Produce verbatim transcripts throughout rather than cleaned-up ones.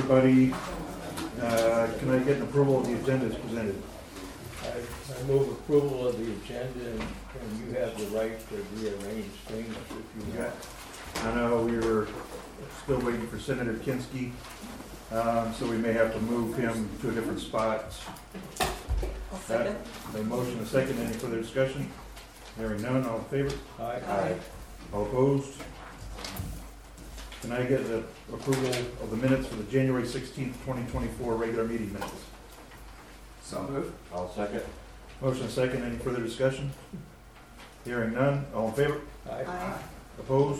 everybody. Uh, can I get an approval of the agenda as presented? I, I move approval of the agenda, and, and you have the right to rearrange things if you want. I know we were still waiting for Senator Kinski, um, so we may have to move him to a different spot. I'll second. A motion, a second. Any further discussion? Hearing none. All in favor? Aye. Aye. All opposed? Can I get the approval of the minutes for the January sixteenth, twenty twenty-four regular meeting minutes? So moved. I'll second. Motion second. Any further discussion? Hearing none. All in favor? Aye. Aye. Opposed?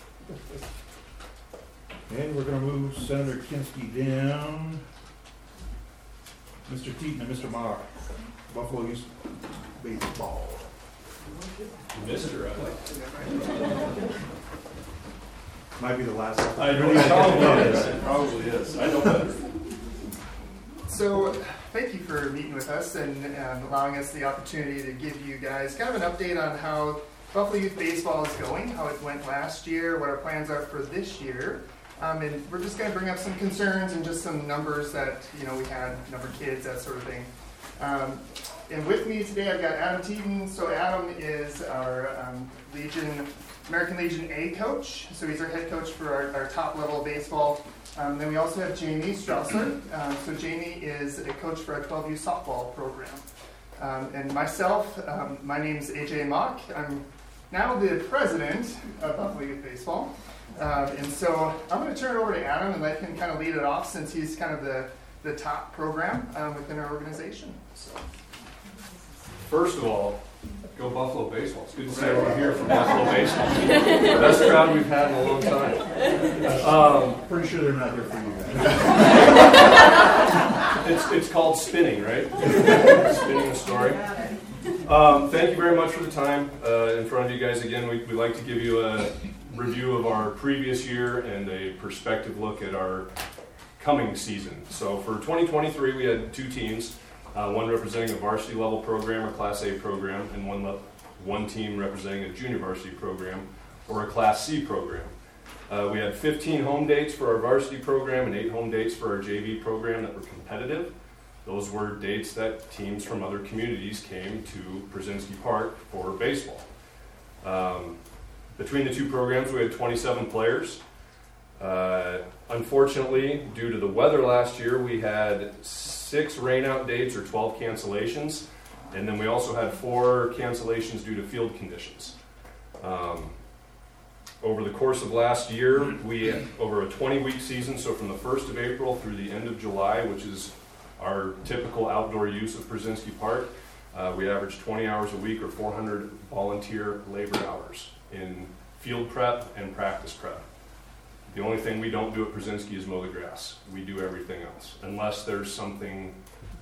And we're going to move Senator Kinski down. Mister Teton and Mister Maher. Buffalo Youth Baseball. Mister, I like. Might be the last. I know Really, it probably I is. It probably is. I know better. So, thank you for meeting with us and um, allowing us the opportunity to give you guys kind of an update on how Buffalo Youth Baseball is going, how it went last year, what our plans are for this year. Um, and we're just going to bring up some concerns and just some numbers that, you know, we had, number of kids, that sort of thing. Um, and with me today, I've got Adam Teton. So Adam is our um, Legion, American Legion A coach. So he's our head coach for our, our top level of baseball. Um, then we also have Jamie Strausser. Um, so Jamie is a coach for our twelve U softball program. Um, and myself, um, my name is A J Mock. I'm now the president of Buffalo Youth Baseball. Um, and so I'm going to turn it over to Adam and let him kind of lead it off since he's kind of the, the top program um, within our organization. So. First of all, go Buffalo Baseball. It's good to see everyone here from Buffalo Baseball. The best crowd we've had in a long time. Um, Pretty sure they're not here for you. it's, it's called spinning, right? Spinning the story. Um, thank you very much for the time uh, in front of you guys. Again, we, we'd like to give you a review of our previous year and a perspective look at our coming season. So for twenty twenty-three, we had two teams, uh, one representing a varsity level program or Class A program, and one, le- one team representing a junior varsity program or a Class C program. Uh, we had fifteen home dates for our varsity program and eight home dates for our J V program that were competitive. Those were dates that teams from other communities came to Brzezinski Park for baseball. Um, between the two programs, we had twenty-seven players. Uh, unfortunately, due to the weather last year, we had six rainout dates or twelve cancellations, and then we also had four cancellations due to field conditions. Um, over the course of last year, we, over a twenty-week season, so from the first of April through the end of July, which is our typical outdoor use of Brzezinski Park, uh, we averaged twenty hours a week or four hundred volunteer labor hours in field prep and practice prep. The only thing we don't do at Brzezinski is mow the grass. We do everything else, unless there's something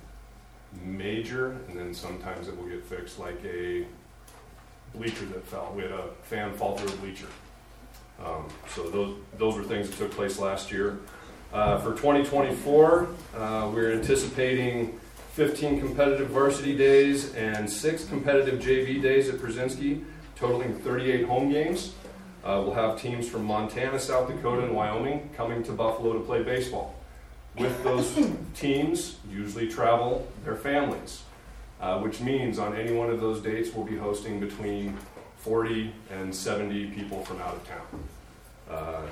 major, and then sometimes it will get fixed, like a bleacher that fell. We had a fan fall through a bleacher. Um, so those those were things that took place last year. Uh, for twenty twenty-four, uh, we're anticipating fifteen competitive varsity days and six competitive J V days at Brzezinski, totaling thirty-eight home games. Uh, we'll have teams from Montana, South Dakota, and Wyoming coming to Buffalo to play baseball. With those teams, usually travel their families, uh, which means on any one of those dates we'll be hosting between forty and seventy people from out of town. Uh,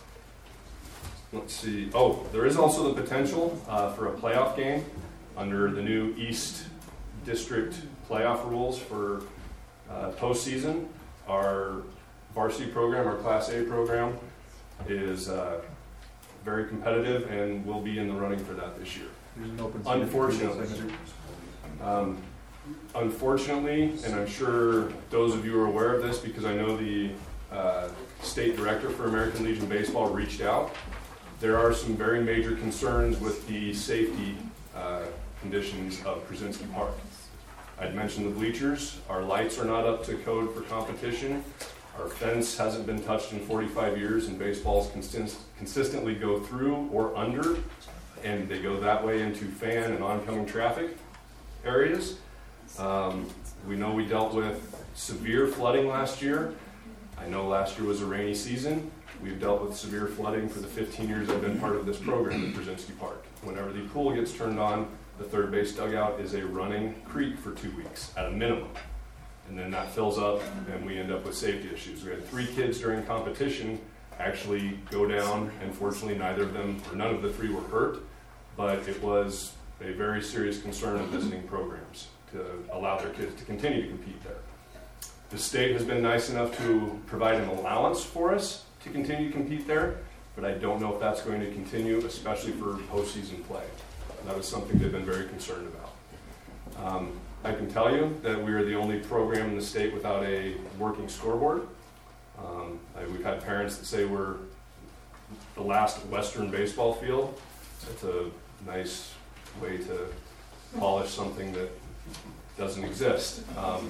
let's see. Oh, there is also the potential uh, for a playoff game under the new East District playoff rules for uh, postseason. Our varsity program, our Class A program, is uh, very competitive and will be in the running for that this year. There's an open Unfortunately. Um, unfortunately, and I'm sure those of you are aware of this because I know the uh, state director for American Legion Baseball reached out, there are some very major concerns with the safety uh, conditions of Brzezinski Park. I'd mentioned the bleachers. Our lights are not up to code for competition. Our fence hasn't been touched in forty-five years, and baseballs consist- consistently go through or under, and they go that way into fan and oncoming traffic areas. Um, we know we dealt with severe flooding last year. I know last year was a rainy season. We've dealt with severe flooding for the fifteen years I've been part of this program at Brzezinski Park. Whenever the pool gets turned on, the third base dugout is a running creek for two weeks at a minimum. And then that fills up and we end up with safety issues. We had three kids during competition actually go down, and fortunately neither of them, or none of the three were hurt, but it was a very serious concern of visiting programs to allow their kids to continue to compete there. The state has been nice enough to provide an allowance for us to continue to compete there, but I don't know if that's going to continue, especially for postseason play. That was something they've been very concerned about. Um, I can tell you that we are the only program in the state without a working scoreboard. Um, I, we've had parents that say we're the last Western baseball field. It's a nice way to polish something that doesn't exist. Um,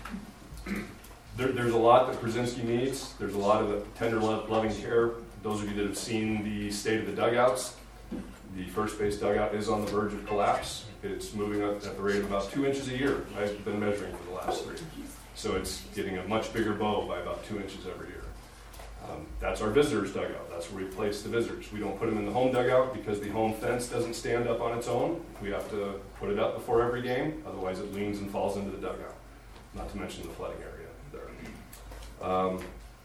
there, there's a lot that Brzezinski needs. There's a lot of tender, loving care. Those of you that have seen the state of the dugouts, the first base dugout is on the verge of collapse. It's moving up at the rate of about two inches a year. I've been measuring for the last three. So it's getting a much bigger bow by about two inches every year. Um, that's our visitors' dugout. That's where we place the visitors. We don't put them in the home dugout because the home fence doesn't stand up on its own. We have to put it up before every game, otherwise it leans and falls into the dugout. Not to mention the flooding area there. Um,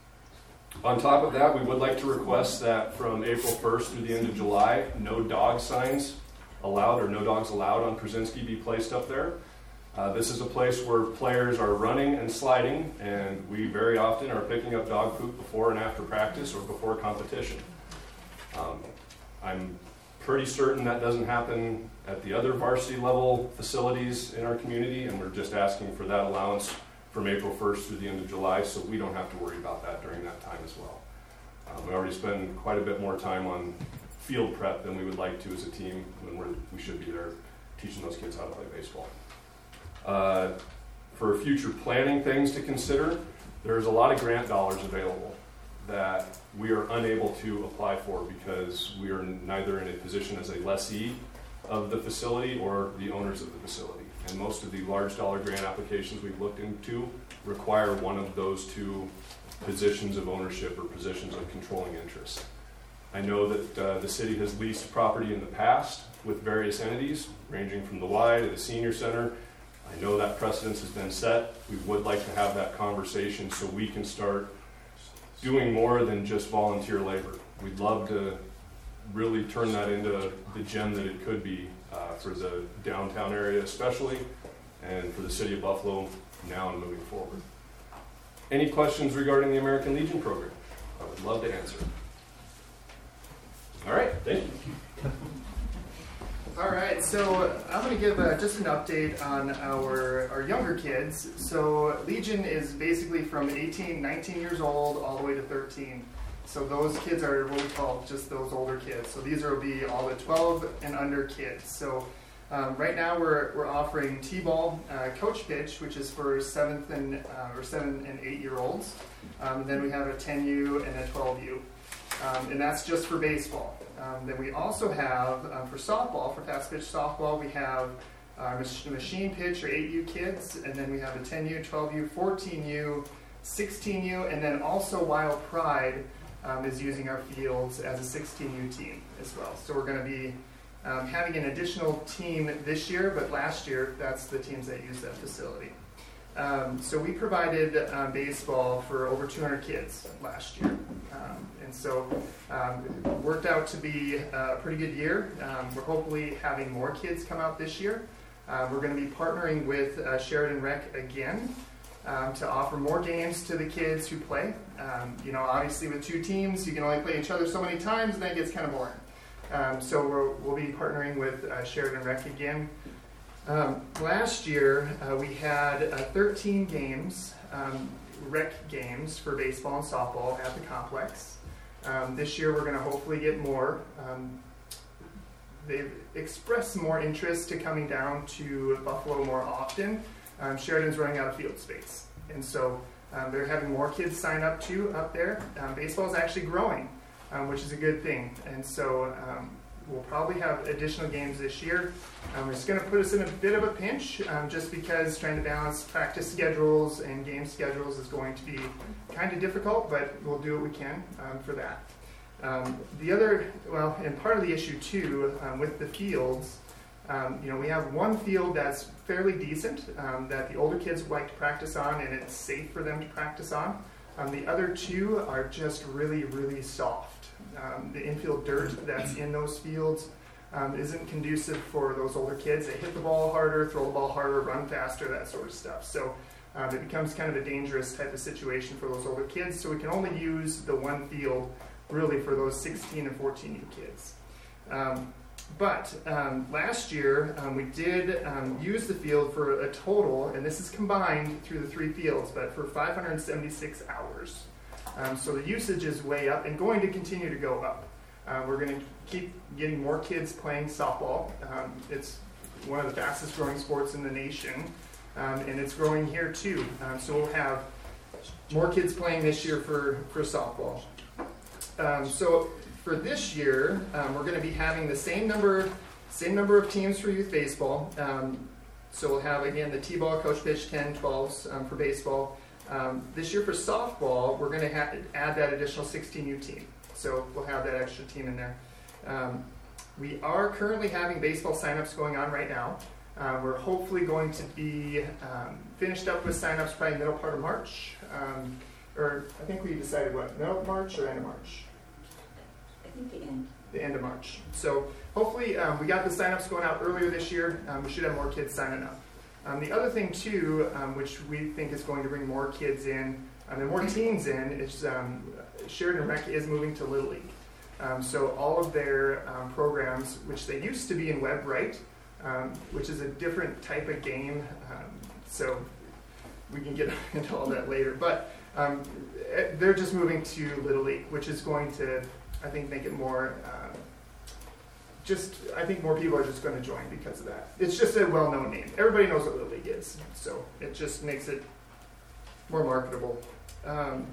on top of that, we would like to request that from April first through the end of July, no dog signs allowed or no dogs allowed on Brzezinski be placed up there. Uh, this is a place where players are running and sliding, and we very often are picking up dog poop before and after practice or before competition. Um, I'm pretty certain that doesn't happen at the other varsity level facilities in our community, and we're just asking for that allowance from April first through the end of July, so we don't have to worry about that during that time as well. Um, we already spend quite a bit more time on field prep than we would like to as a team when we're, we should be there teaching those kids how to play baseball. Uh, for future planning things to consider, there's a lot of grant dollars available that we are unable to apply for because we are neither in a position as a lessee of the facility or the owners of the facility. And most of the large dollar grant applications we've looked into require one of those two positions of ownership or positions of controlling interest. I know that uh, the city has leased property in the past with various entities, ranging from the Y to the senior center. I know that precedence has been set. We would like to have that conversation so we can start doing more than just volunteer labor. We'd love to really turn that into the gem that it could be uh, for the downtown area especially, and for the city of Buffalo now and moving forward. Any questions regarding the American Legion program? I would love to answer. All right, thank you. All right, so I'm going to give uh, just an update on our, our younger kids. So Legion is basically from eighteen, nineteen years old all the way to thirteen. So those kids are what we call just those older kids. So these will be all the twelve and under kids. So um, right now we're, we're offering T-ball uh, coach pitch, which is for seventh and uh, or seven and eight year olds. Um, then we have a ten U and a twelve U. Um, and that's just for baseball. Um, then we also have, um, for softball, for fast pitch softball, we have uh, mach- machine pitch or eight U kids, and then we have a ten U, twelve U, fourteen U, sixteen U, and then also Wild Pride um, is using our fields as a sixteen U team as well. So we're going to be um, having an additional team this year, but last year, that's the teams that use that facility. Um, so we provided um, baseball for over two hundred kids last year. Um, and so um, it worked out to be a pretty good year. Um, we're hopefully having more kids come out this year. Uh, we're going to be partnering with uh, Sheridan Rec again um, to offer more games to the kids who play. Um, you know, obviously with two teams, you can only play each other so many times, and then it gets kind of boring. Um, so we're, we'll be partnering with uh, Sheridan Rec again. Um, last year, uh, we had uh, thirteen games, um, rec games for baseball and softball at the complex. Um, this year, we're going to hopefully get more. Um, they've expressed more interest to coming down to Buffalo more often. Um, Sheridan's running out of field space, and so um, they're having more kids sign up too up there. Um, baseball is actually growing, um, which is a good thing, and so um, we'll probably have additional games this year. Um, it's going to put us in a bit of a pinch um, just because trying to balance practice schedules and game schedules is going to be kind of difficult, but we'll do what we can um, for that. Um, the other, well, and part of the issue too um, with the fields, um, you know, we have one field that's fairly decent um, that the older kids like to practice on, and it's safe for them to practice on. Um, the other two are just really, really soft. Um, the infield dirt that's in those fields um, isn't conducive for those older kids. They hit the ball harder, throw the ball harder, run faster, that sort of stuff. So um, it becomes kind of a dangerous type of situation for those older kids. So we can only use the one field really for those sixteen and fourteen U kids. Um, but um, last year um, we did um, use the field for a total, and this is combined through the three fields, but for five hundred seventy-six hours. Um, so the usage is way up and going to continue to go up. Uh, we're going to keep getting more kids playing softball. Um, it's one of the fastest growing sports in the nation, um, and it's growing here too. Um, so we'll have more kids playing this year for, for softball. Um, so for this year, um, we're going to be having the same number, same number of teams for youth baseball. Um, so we'll have, again, the T-ball, coach pitch, ten, twelves um, for baseball. Um, this year for softball, we're going to ha- add that additional sixteen U team. So we'll have that extra team in there. Um, we are currently having baseball signups going on right now. Uh, we're hopefully going to be um, finished up with signups probably middle part of March. Um, or I think we decided what, middle of March or end of March? I think the end. The end of March. So hopefully um, we got the signups going out earlier this year. Um, we should have more kids signing up. Um, the other thing too, um, which we think is going to bring more kids in, um, and more teams in, is um, Sheridan Rec is moving to Little League. Um, so all of their um, programs, which they used to be in Webb Wright, um, which is a different type of game, um, so we can get into all that later. But um, they're just moving to Little League, which is going to, I think, make it more. Um, Just, I think more people are just going to join because of that. It's just a well-known name. Everybody knows what Little League is, so it just makes it more marketable. Um,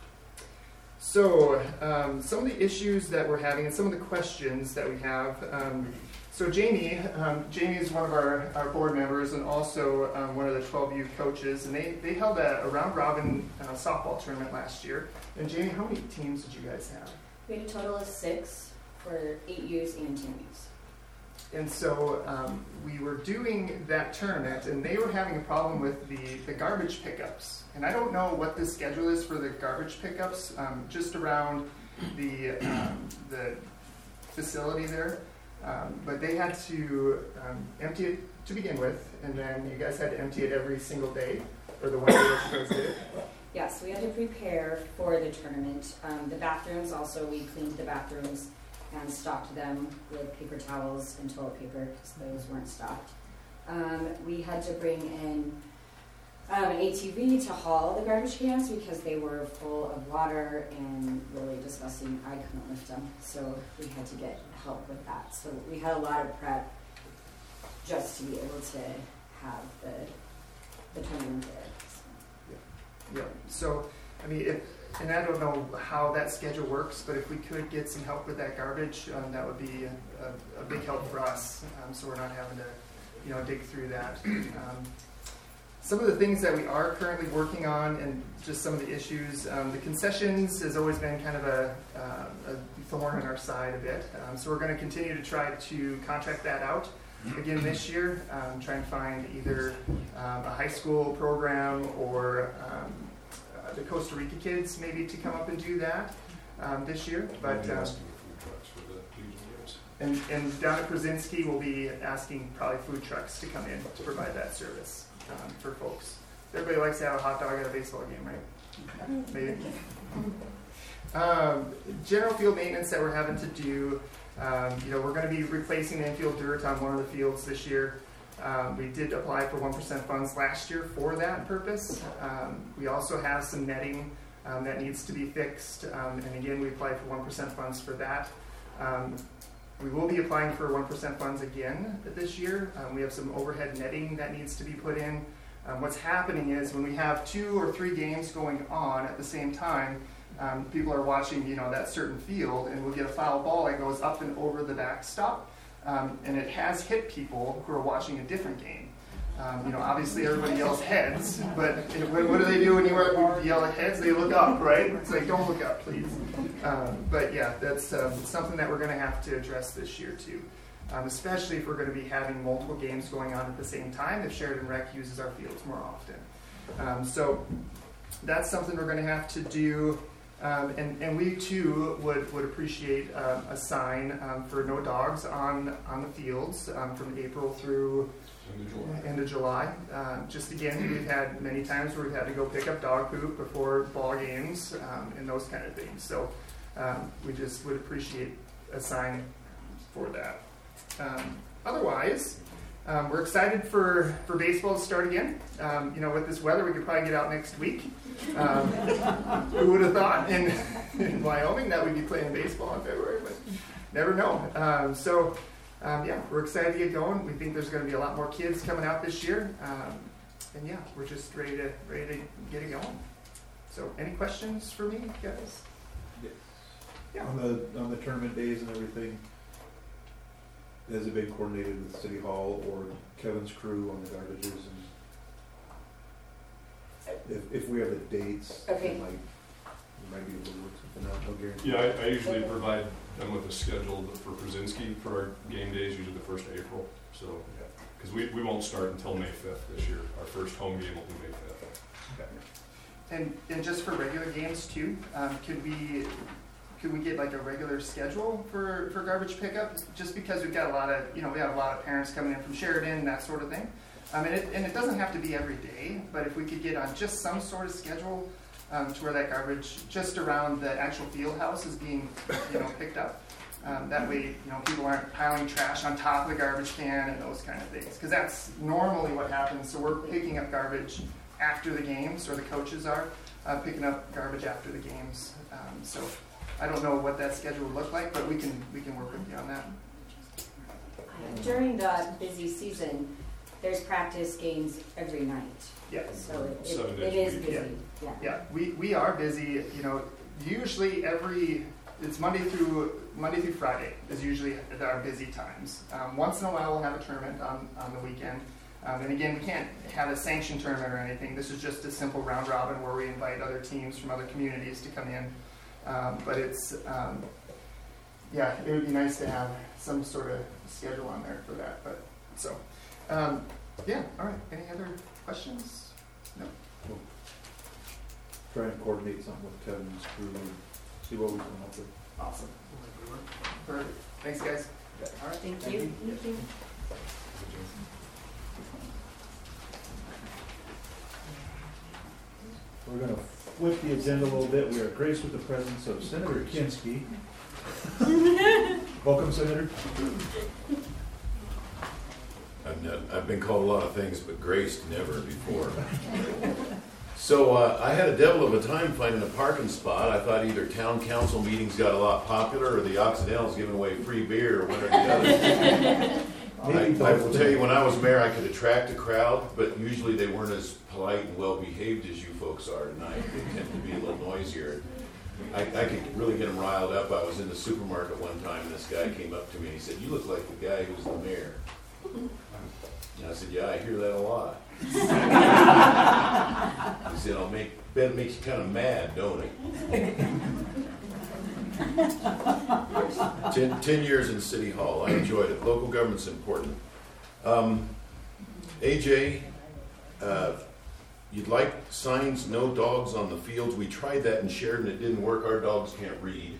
so, um, some of the issues that we're having and some of the questions that we have. Um, so, Jamie, um, Jamie is one of our, our board members and also um, one of the twelve U coaches, and they, they held a, a round-robin uh, softball tournament last year. And Jamie, how many teams did you guys have? We had a total of six. For eight U's and ten U's. And so um, we were doing that tournament, and they were having a problem with the, the garbage pickups. And I don't know what the schedule is for the garbage pickups, um, just around the um, the facility there. Um, but they had to um, empty it to begin with, and then you guys had to empty it every single day, or the one day that you guys did it. Yes, we had to prepare for the tournament. Um, the bathrooms also, we cleaned the bathrooms and stocked them with paper towels and toilet paper because those weren't stocked. Um, we had to bring in um, an A T V to haul the garbage cans because they were full of water and really disgusting. I couldn't lift them, so we had to get help with that. So we had a lot of prep just to be able to have the the tournament there. So. Yeah. So, I mean, if and I don't know how that schedule works, but if we could get some help with that garbage, um, that would be a, a, a big help for us. Um, so we're not having to, you know, dig through that. Um, some of the things that we are currently working on, and just some of the issues, um, the concessions has always been kind of a, uh, a thorn in our side a bit. Um, so we're going to continue to try to contract that out again this year. Um, try and find either um, a high school program or um, the Costa Rica kids maybe to come up and do that um, this year. But um, and, and down at Krasinski we'll be asking probably food trucks to come in to provide that service um, for folks. Everybody likes to have a hot dog at a baseball game, right? Maybe. Um, general field maintenance that we're having to do. Um, you know, we're going to be replacing the infield dirt on one of the fields this year. Um, we did apply for one percent funds last year for that purpose. Um, we also have some netting um, that needs to be fixed, um, and again, we applied for one percent funds for that. Um, we will be applying for one percent funds again this year. Um, we have some overhead netting that needs to be put in. Um, what's happening is when we have two or three games going on at the same time, um, people are watching, you know, that certain field, and we'll get a foul ball that goes up and over the backstop, um, and it has hit people who are watching a different game. Um, you know, obviously everybody yells heads, but it, what, what do they do when you yell at heads? They look up, right? It's like, don't look up, please. Um, but yeah, that's um, something that we're going to have to address this year too, um, especially if we're going to be having multiple games going on at the same time, if Sheridan Rec uses our fields more often. Um, so that's something we're going to have to do. Um, and, and we too would, would appreciate um, a sign um, for no dogs on, on the fields um, from April through End of July. end of July. Um, just again, we've had many times where we've had to go pick up dog poop before ball games um, and those kind of things. So um, we just would appreciate a sign for that. Um, otherwise, um, we're excited for, for baseball to start again. Um, you know, with this weather, we could probably get out next week. Um, who would have thought in, in Wyoming that we'd be playing baseball in February, but never know. Um, so, um, yeah, we're excited to get going. We think there's going to be a lot more kids coming out this year. Um, and yeah, we're just ready to ready to get it going. So, any questions for me, guys? Yes. Yeah. On the on the tournament days and everything, has it been coordinated with City Hall or Kevin's crew on the garbages? And if if we have the dates, Okay. it might we might be able to work something out. No guarantee. Yeah, I, I usually provide them with a schedule for Brzezinski for our game days, usually the first of April. So, because we, we won't start until May fifth this year. Our first home game will be May fifth. Okay. And and just for regular games too, um, could we could we get like a regular schedule for, for garbage pickup? Just because we've got a lot of you know we have a lot of parents coming in from Sheridan, that sort of thing. Um, and it and it doesn't have to be every day, but if we could get on just some sort of schedule um, to where that garbage just around the actual field house is being you know picked up. Um, that way, you know, people aren't piling trash on top of the garbage can and those kind of things. Because that's normally what happens. So we're picking up garbage after the games, or the coaches are uh, picking up garbage after the games. Um, so I don't know what that schedule would look like, but we can we can work with you on that. During the busy season, the's practice games every night. Yeah. So it, Seven it, days it a is week. busy. Yeah. Yeah, we, we are busy. You know, usually every it's Monday through Monday through Friday is usually our busy times. Um, once in a while, we'll have a tournament on on the weekend. Um, and again, we can't have a sanctioned tournament or anything. This is just a simple round robin where we invite other teams from other communities to come in. Um, but it's, um, yeah, it would be nice to have some sort of schedule on there for that. But so, um, yeah, all right. Any other questions? No. We'll try and coordinate something with Kevin's crew and see what we can come up with. Awesome. Perfect. Thanks, guys. All right. Thank you. Thank you. We're going to flip the agenda a little bit. We are graced with the presence of Senator Kinski. Welcome, Senator. I've, not, I've been called a lot of things, but graced never before. So uh, I had a devil of a time finding a parking spot. I thought either town council meetings got a lot popular or the Occidentals giving away free beer or one or the other. I, I will tell you, when I was mayor, I could attract a crowd, but usually they weren't as polite and well-behaved as you folks are tonight. They tend to be a little noisier. I, I could really get them riled up. I was in the supermarket one time, and this guy came up to me and he said, "You look like the guy who's the mayor." And I said, "Yeah, I hear that a lot." He said, "I'll make, bet it makes you kind of mad, don't it?" ten, ten years in City Hall. I enjoyed it. Local government's important. Um, A J, uh, you'd like signs, no dogs on the fields. We tried that in Sheridan. It didn't work. Our dogs can't read.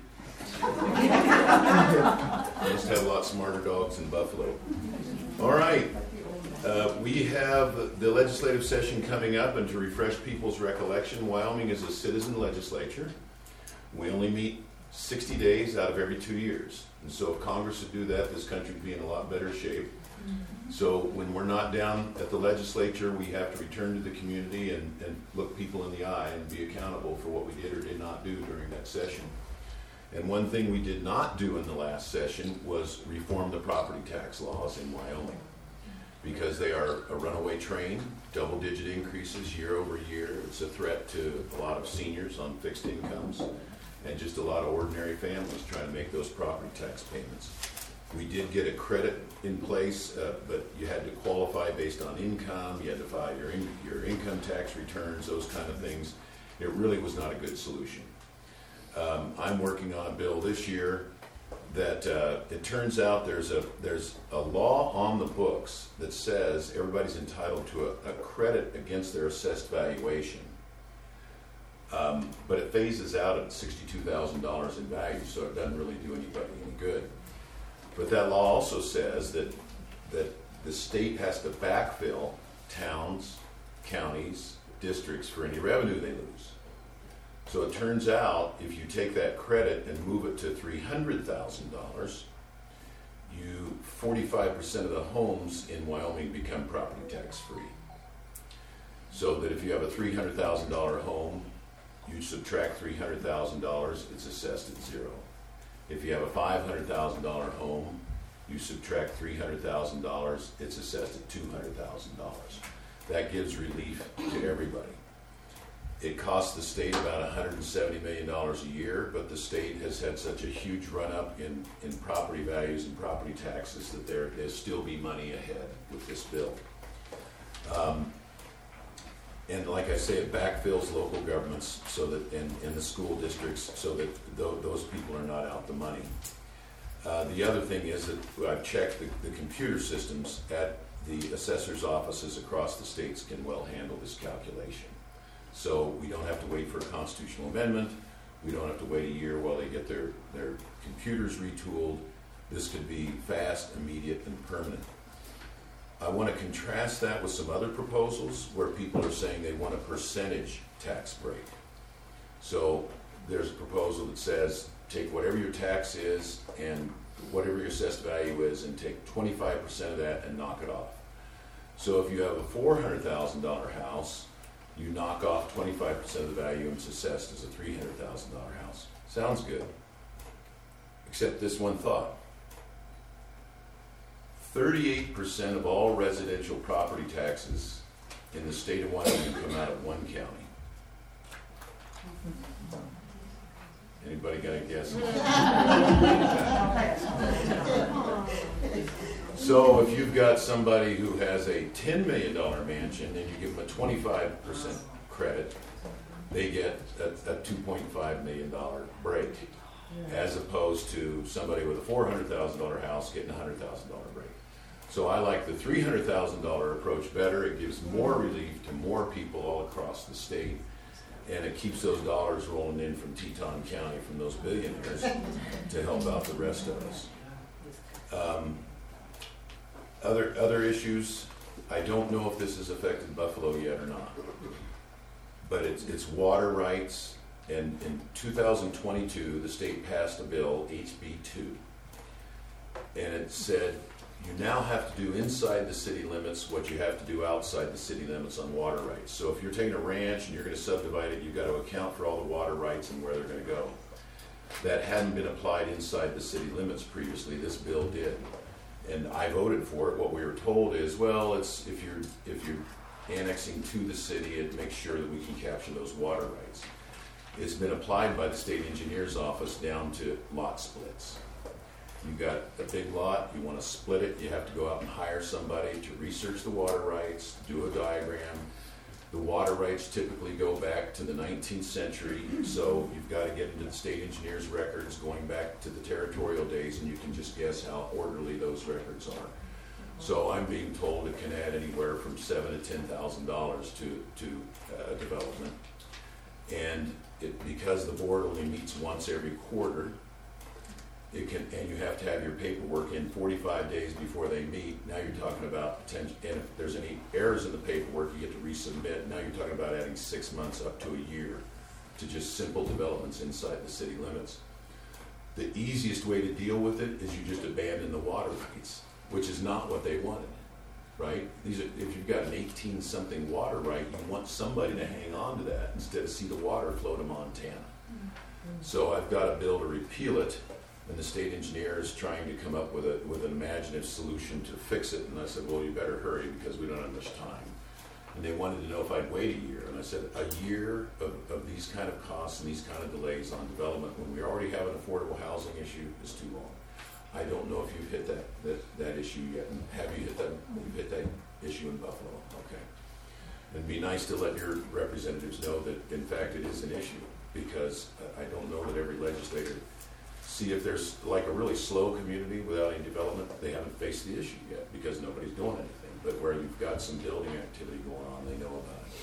We must have a lot smarter dogs in Buffalo. All right. Uh, we have the legislative session coming up, and to refresh people's recollection, Wyoming is a citizen legislature. We only meet sixty days out of every two years. And so if Congress would do that, this country would be in a lot better shape. Mm-hmm. So when we're not down at the legislature, we have to return to the community and, and look people in the eye and be accountable for what we did or did not do during that session. And one thing we did not do in the last session was reform the property tax laws in Wyoming, because they are a runaway train, double-digit increases year over year. It's a threat to a lot of seniors on fixed incomes. and just a lot of ordinary families trying to make those property tax payments. We did get a credit in place, uh, but you had to qualify based on income, you had to file your, in, your income tax returns, those kind of things. It really was not a good solution. Um, I'm working on a bill this year that uh, it turns out there's a, there's a law on the books that says everybody's entitled to a, a credit against their assessed valuation. Um, but it phases out at sixty-two thousand dollars in value, so it doesn't really do anybody any good. But that law also says that that the state has to backfill towns, counties, districts for any revenue they lose. So it turns out if you take that credit and move it to three hundred thousand dollars, you forty-five percent of the homes in Wyoming become property tax free. So that if you have a three hundred thousand dollars home, you subtract three hundred thousand dollars, it's assessed at zero. If you have a five hundred thousand dollars home, you subtract three hundred thousand dollars, it's assessed at two hundred thousand dollars. That gives relief to everybody. It costs the state about one hundred seventy million dollars a year, but the state has had such a huge run-up in, in property values and property taxes that there there'll still be money ahead with this bill. Um, And like I say, it backfills local governments so that, and, and the school districts so that th- those people are not out the money. Uh, the other thing is that I've checked the, the computer systems at the assessor's offices across the states can well handle this calculation. So we don't have to wait for a constitutional amendment. We don't have to wait a year while they get their, their computers retooled. This could be fast, immediate, and permanent. I want to contrast that with some other proposals where people are saying they want a percentage tax break. So there's a proposal that says take whatever your tax is and whatever your assessed value is and take twenty-five percent of that and knock it off. So if you have a four hundred thousand dollars house, you knock off twenty-five percent of the value and it's assessed as a three hundred thousand dollars house. Sounds good. Except this one thought. thirty-eight percent of all residential property taxes in the state of Wyoming come out of one county. Anybody got a guess? So if you've got somebody who has a ten million dollars mansion and you give them a twenty-five percent credit, they get a, a two point five million dollars break, as opposed to somebody with a four hundred thousand dollars house getting a one hundred thousand dollars break. So I like the three hundred thousand dollars approach better. It gives more relief to more people all across the state, and it keeps those dollars rolling in from Teton County, from those billionaires, to help out the rest of us. Um, other other issues, I don't know if this has affected Buffalo yet or not, but it's, it's water rights, and in two thousand twenty-two, the state passed a bill, H B two, and it said, you now have to do inside the city limits what you have to do outside the city limits on water rights. So if you're taking a ranch and you're going to subdivide it, you've got to account for all the water rights and where they're going to go. That hadn't been applied inside the city limits previously. This bill did. And I voted for it. What we were told is, well, it's if you're if you're annexing to the city, it makes sure that we can capture those water rights. It's been applied by the state engineer's office down to lot splits. You've got a big lot, you want to split it, you have to go out and hire somebody to research the water rights, do a diagram. The water rights typically go back to the nineteenth century, so you've got to get into the state engineer's records going back to the territorial days, and you can just guess how orderly those records are. So I'm being told it can add anywhere from seven to ten thousand dollars to to uh, development, and it, because the board only meets once every quarter. It can, and you have to have your paperwork in forty-five days before they meet. Now you're talking about potential, and if there's any errors in the paperwork, you get to resubmit. Now you're talking about adding six months up to a year to just simple developments inside the city limits. The easiest way to deal with it is you just abandon the water rights, which is not what they wanted, right? These are, if you've got an eighteen something water right, you want somebody to hang on to that instead of see the water flow to Montana. So I've got a bill to repeal it. And the state engineer is trying to come up with a with an imaginative solution to fix it. And I said, well, you better hurry because we don't have much time. And they wanted to know if I'd wait a year. And I said, a year of, of these kind of costs and these kind of delays on development when we already have an affordable housing issue is too long. I don't know if you've hit that, that, that issue yet. Have you hit that, you've hit that issue in Buffalo? Okay. It'd be nice to let your representatives know that, in fact, it is an issue, because I don't know that every legislator, see if there's like a really slow community without any development, they haven't faced the issue yet because nobody's doing anything. But where you've got some building activity going on, they know about it.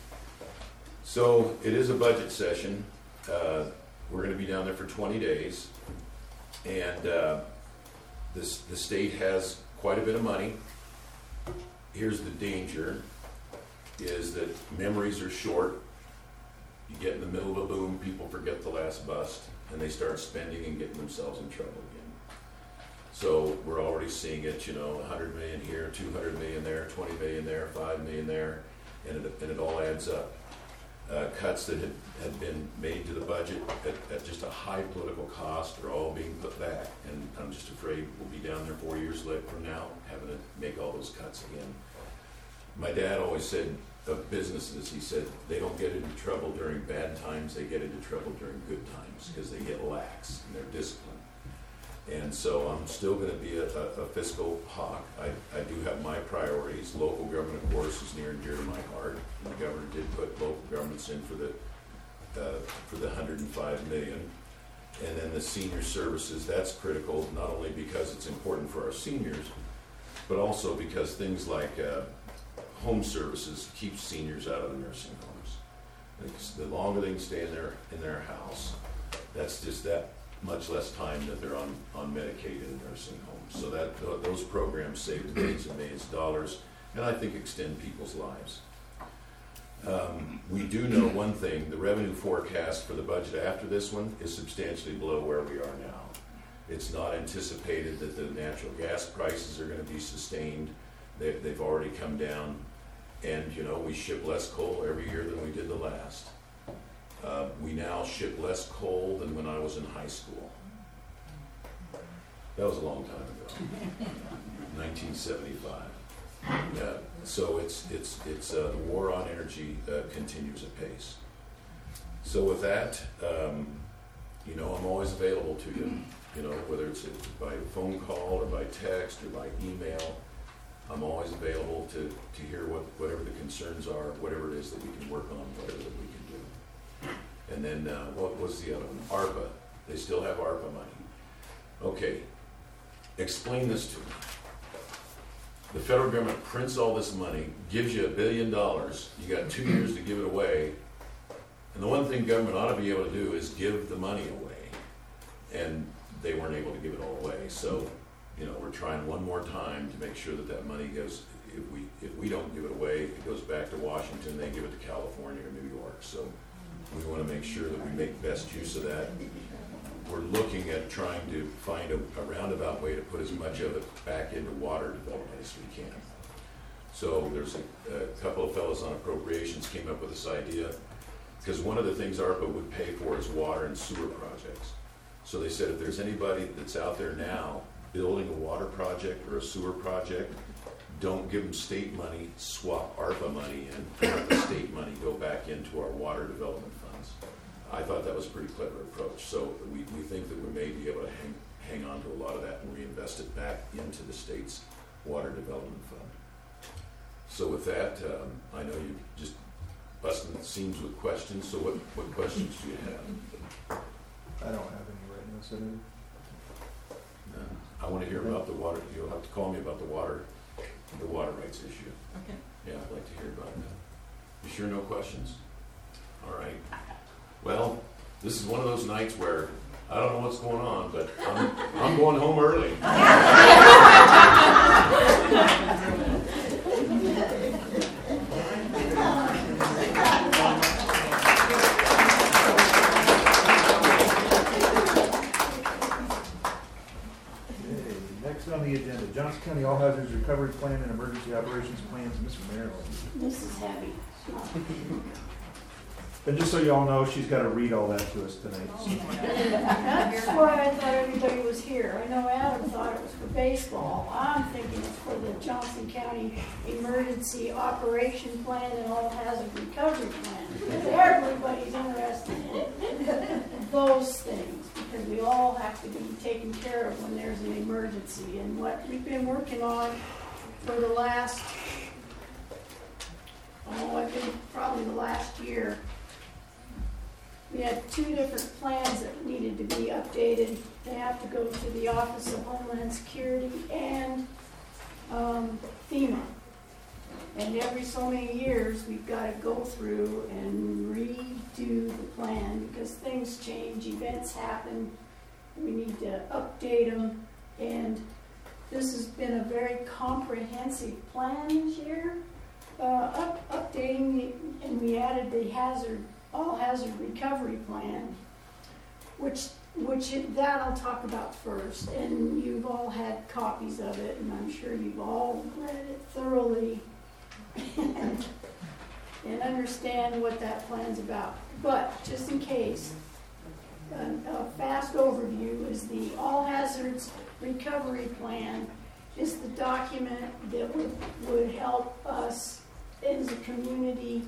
So it is a budget session. Uh, we're going to be down there for twenty days, and uh, this, the state has quite a bit of money. Here's the danger, is that memories are short. You get in the middle of a boom, people forget the last bust, and they start spending and getting themselves in trouble again. So we're already seeing it, you know, one hundred million here, two hundred million there, twenty million there, five million there, and it, and it all adds up. Uh, cuts that had, had been made to the budget at, at just a high political cost are all being put back, and I'm just afraid we'll be down there four years later from now having to make all those cuts again. My dad always said of businesses, he said, they don't get into trouble during bad times, they get into trouble during good times because they get lax in their discipline. And so I'm still going to be a, a, a fiscal hawk. I, I do have my priorities. Local government, of course, is near and dear to my heart. And the governor did put local governments in for the uh, for the one hundred five million. And then the senior services, that's critical, not only because it's important for our seniors, but also because things like uh, home services keep seniors out of the nursing homes. Because the longer they can stay in their in their house, that's just that much less time that they're on, on Medicaid in nursing homes. So that th those programs save millions and millions of dollars, and I think extend people's lives. Um, we do know one thing, the revenue forecast for the budget after this one is substantially below where we are now. It's not anticipated that the natural gas prices are going to be sustained. They, they've already come down, and you know, we ship less coal every year than we did the last. Uh, we now ship less coal than when I was in high school. That was a long time ago, nineteen seventy-five. Yeah, so it's it's it's uh, the war on energy uh, continues apace. So with that, um, you know, I'm always available to you. You know, whether it's by phone call or by text or by email, I'm always available to to hear what whatever the concerns are, whatever it is that we can work on, whatever that we can do. And then, uh, what was the other one? ARPA. They still have ARPA money. Okay, explain this to me. The federal government prints all this money, gives you a billion dollars, you got two years to give it away, and the one thing government ought to be able to do is give the money away. And they weren't able to give it all away, so, you know, we're trying one more time to make sure that that money goes, if we, if we don't give it away, it goes back to Washington, they give it to California or New York, so we want to make sure that we make best use of that. We're looking at trying to find a, a roundabout way to put as much of it back into water development as we can. So there's a, a couple of fellows on appropriations came up with this idea, because one of the things ARPA would pay for is water and sewer projects. So they said if there's anybody that's out there now building a water project or a sewer project, don't give them state money, swap ARPA money in, and let the state money go back into our water development funds. I thought that was a pretty clever approach. So we, we think that we may be able to hang, hang on to a lot of that and reinvest it back into the state's water development fund. So with that, um, I know you just busting the seams with questions, so what, what questions do you have? I don't have any right now, Senator. No. I want to hear about the water, you'll have to call me about the water, the water rights issue. Okay. Yeah, I'd like to hear about that. You sure no questions? All right. Well, this is one of those nights where I don't know what's going on, but I'm, I'm going home early. On the agenda, Johnson County All Hazards Recovery Plan and Emergency Operations Plans, Mister Maryland. This is heavy. And just so you all know, she's got to read all that to us tonight. so. That's why I thought everybody was here. I know Adam thought it was for baseball. I'm thinking it's for the Johnson County Emergency Operation Plan and All Hazard Recovery Plan. Because everybody's interested in those things, because we all have to be taken care of when there's an emergency. And what we've been working on for the last, oh, I think probably the last year, we had two different plans that needed to be updated. They have to go to the Office of Homeland Security and um, FEMA. And every so many years, we've got to go through and redo the plan because things change, events happen. We need to update them. And this has been a very comprehensive plan this year. Uh, up, updating, the, and we added the hazard all hazard recovery plan, which which it, that I'll talk about first. And you've all had copies of it, and I'm sure you've all read it thoroughly and, and understand what that plan's about. But just in case, a, a fast overview is the all hazards recovery plan is the document that would, would help us as a community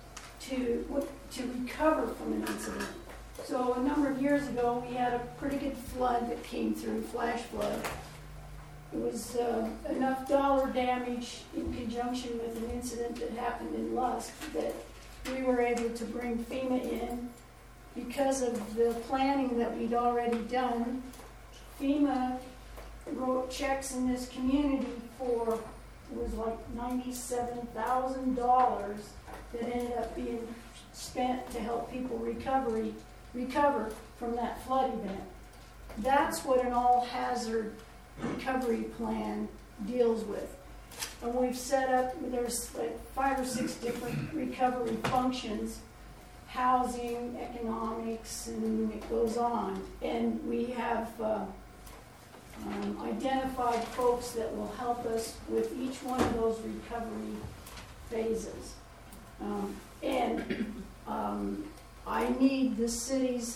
to to recover from an incident. So a number of years ago, we had a pretty good flood that came through, flash flood. It was uh, enough dollar damage in conjunction with an incident that happened in Lusk that we were able to bring FEMA in because of the planning that we'd already done. FEMA wrote checks in this community for, it was like ninety-seven thousand dollars that ended up being spent to help people recovery, recover from that flood event. That's what an all-hazard recovery plan deals with. And we've set up, there's like five or six different recovery functions, housing, economics, and it goes on. And we have uh, um, identified folks that will help us with each one of those recovery phases. Um, and um, I need the city's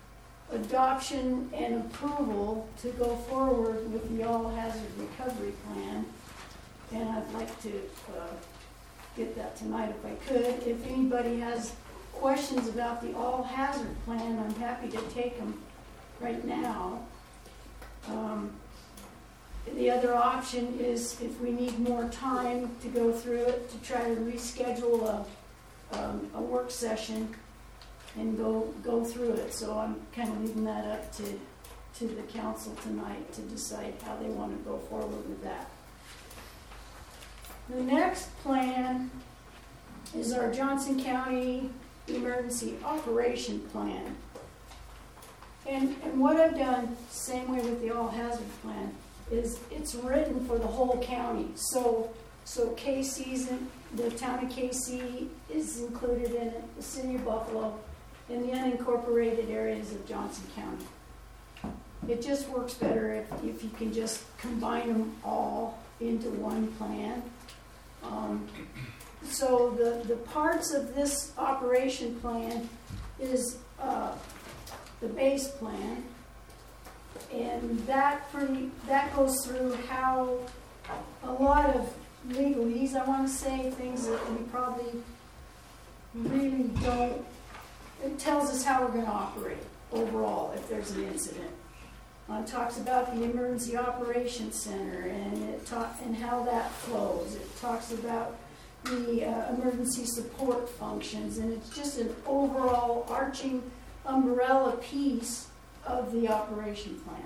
adoption and approval to go forward with the all hazard recovery plan. And I'd like to uh, get that tonight if I could. If anybody has questions about the all hazard plan, I'm happy to take them right now. Um, the other option is if we need more time to go through it, to try to reschedule a Um, a work session and go go through it. So I'm kind of leaving that up to to the council tonight to decide how they want to go forward with that. The next plan is our Johnson County Emergency Operation Plan. And, and what I've done, same way with the all hazard plan, is it's written for the whole county. So So K C's in, the town of K C is included in it, the city of Buffalo, and the unincorporated areas of Johnson County. It just works better if, if you can just combine them all into one plan. Um, so the, the parts of this operation plan is uh, the base plan, and that pretty that goes through how a lot of legalese, I want to say things that we probably really don't, it tells us how we're going to operate overall if there's an incident. Uh, it talks about the Emergency Operations Center and it talk, and how that flows. It talks about the uh, emergency support functions, and it's just an overall arching umbrella piece of the operation plan.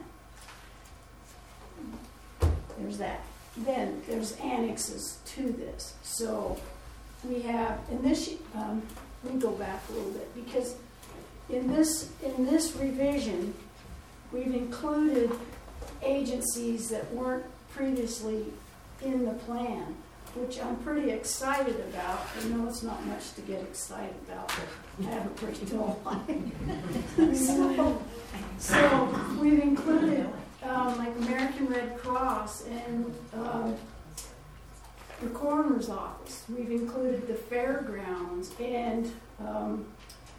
There's that. Then there's annexes to this. So we have, in this, um, let me go back a little bit, because in this in this revision, we've included agencies that weren't previously in the plan, which I'm pretty excited about. I know it's not much to get excited about, but I have a pretty dull life. so, so we've included Um, like American Red Cross and um, the coroner's office. We've included the fairgrounds and um,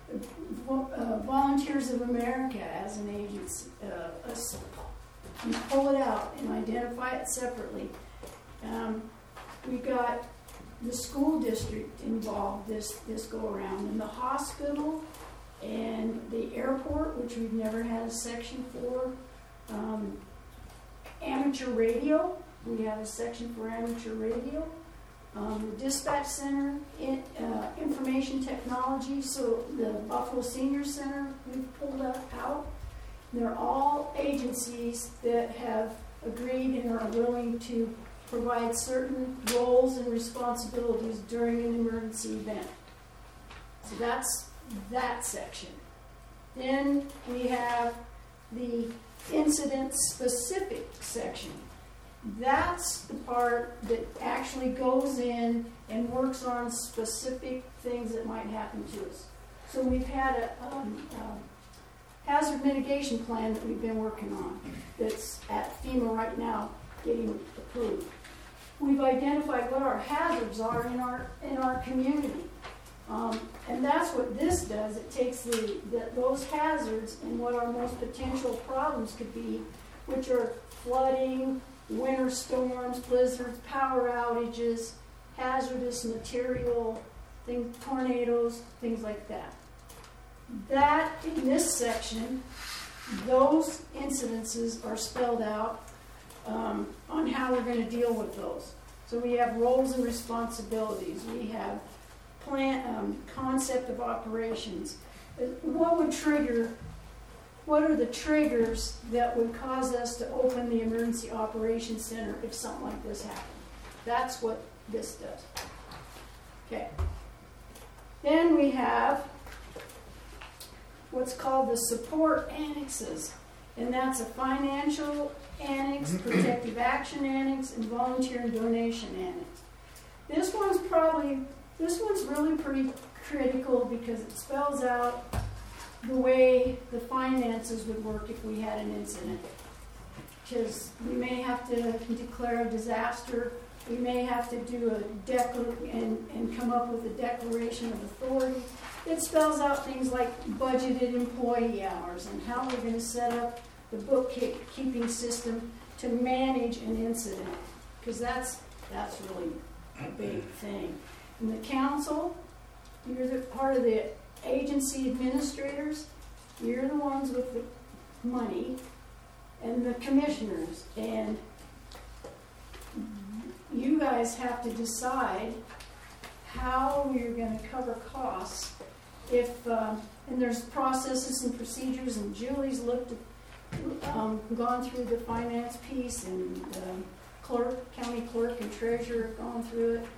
uh, Volunteers of America as an agency, uh, us- you pull it out and identify it separately. Um, we got the school district involved this, this go around, and the hospital and the airport, which we've never had a section for. Um, amateur radio, we have a section for amateur radio. Um, the dispatch center, in, uh, information technology, so the Buffalo Senior Center we've pulled that out. They're all agencies that have agreed and are willing to provide certain roles and responsibilities during an emergency event. So that's that section. Then we have the incident-specific section. That's the part that actually goes in and works on specific things that might happen to us. So we've had a um, uh, hazard mitigation plan that we've been working on that's at FEMA right now getting approved. We've identified what our hazards are in our in our community. Um, and that's what this does. It takes the, the those hazards and what our most potential problems could be, which are flooding, winter storms, blizzards, power outages, hazardous material, things, tornadoes, things like that. That, in this section, those incidences are spelled out um, on how we're going to deal with those. So we have roles and responsibilities. We have plan, um, concept of operations. What would trigger, what are the triggers that would cause us to open the Emergency Operations Center if something like this happened? That's what this does. Okay. Then we have what's called the support annexes, and that's a financial annex, protective action annex, and volunteer and donation annex. This one's probably, this one's really pretty critical because it spells out the way the finances would work if we had an incident. Because we may have to declare a disaster, we may have to do a declar- and, and come up with a declaration of authority. It spells out things like budgeted employee hours and how we're going to set up the bookkeeping system to manage an incident, because that's that's really a big thing. And the council, you're the part of the agency administrators, you're the ones with the money, and the commissioners, and you guys have to decide how you're going to cover costs. If uh, and there's processes and procedures, and Julie's looked at Um, gone through the finance piece, and the clerk, county clerk and treasurer have gone through it.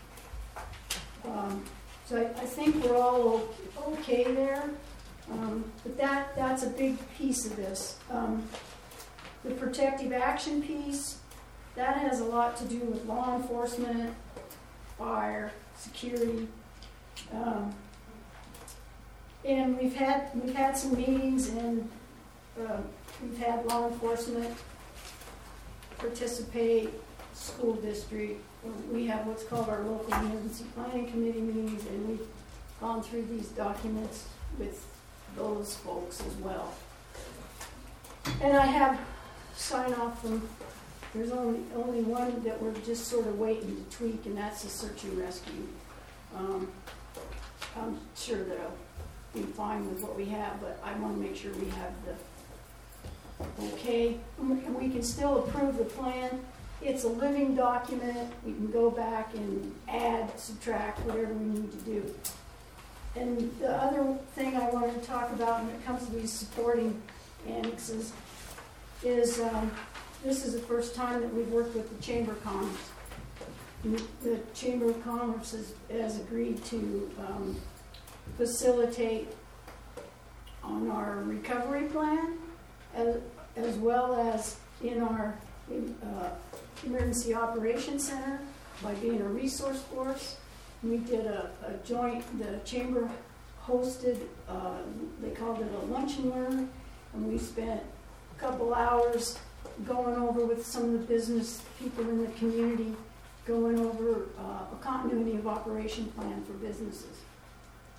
Um, so I, I think we're all okay there. Um, but that that's a big piece of this. Um, the protective action piece, that has a lot to do with law enforcement, fire, security. Um, and we've had we've had some meetings, and Uh, we've had law enforcement participate, school district. We have what's called our local emergency planning committee meetings, and we've gone through these documents with those folks as well. And I have sign off from, there's only only one that we're just sort of waiting to tweak, and that's the search and rescue. Um, I'm sure that I'll be fine with what we have, but I want to make sure we have the okay, and we can still approve the plan. It's a living document. We can go back and add, subtract, whatever we need to do. And the other thing I wanted to talk about when it comes to these supporting annexes is um, this is the first time that we've worked with the Chamber of Commerce. The Chamber of Commerce has, has agreed to um, facilitate on our recovery plan, As, as well as in our uh, Emergency Operations Center by being a resource force. We did a, a joint, the chamber hosted, uh, they called it a lunch and learn, and we spent a couple hours going over with some of the business people in the community, going over uh, a continuity of operation plan for businesses.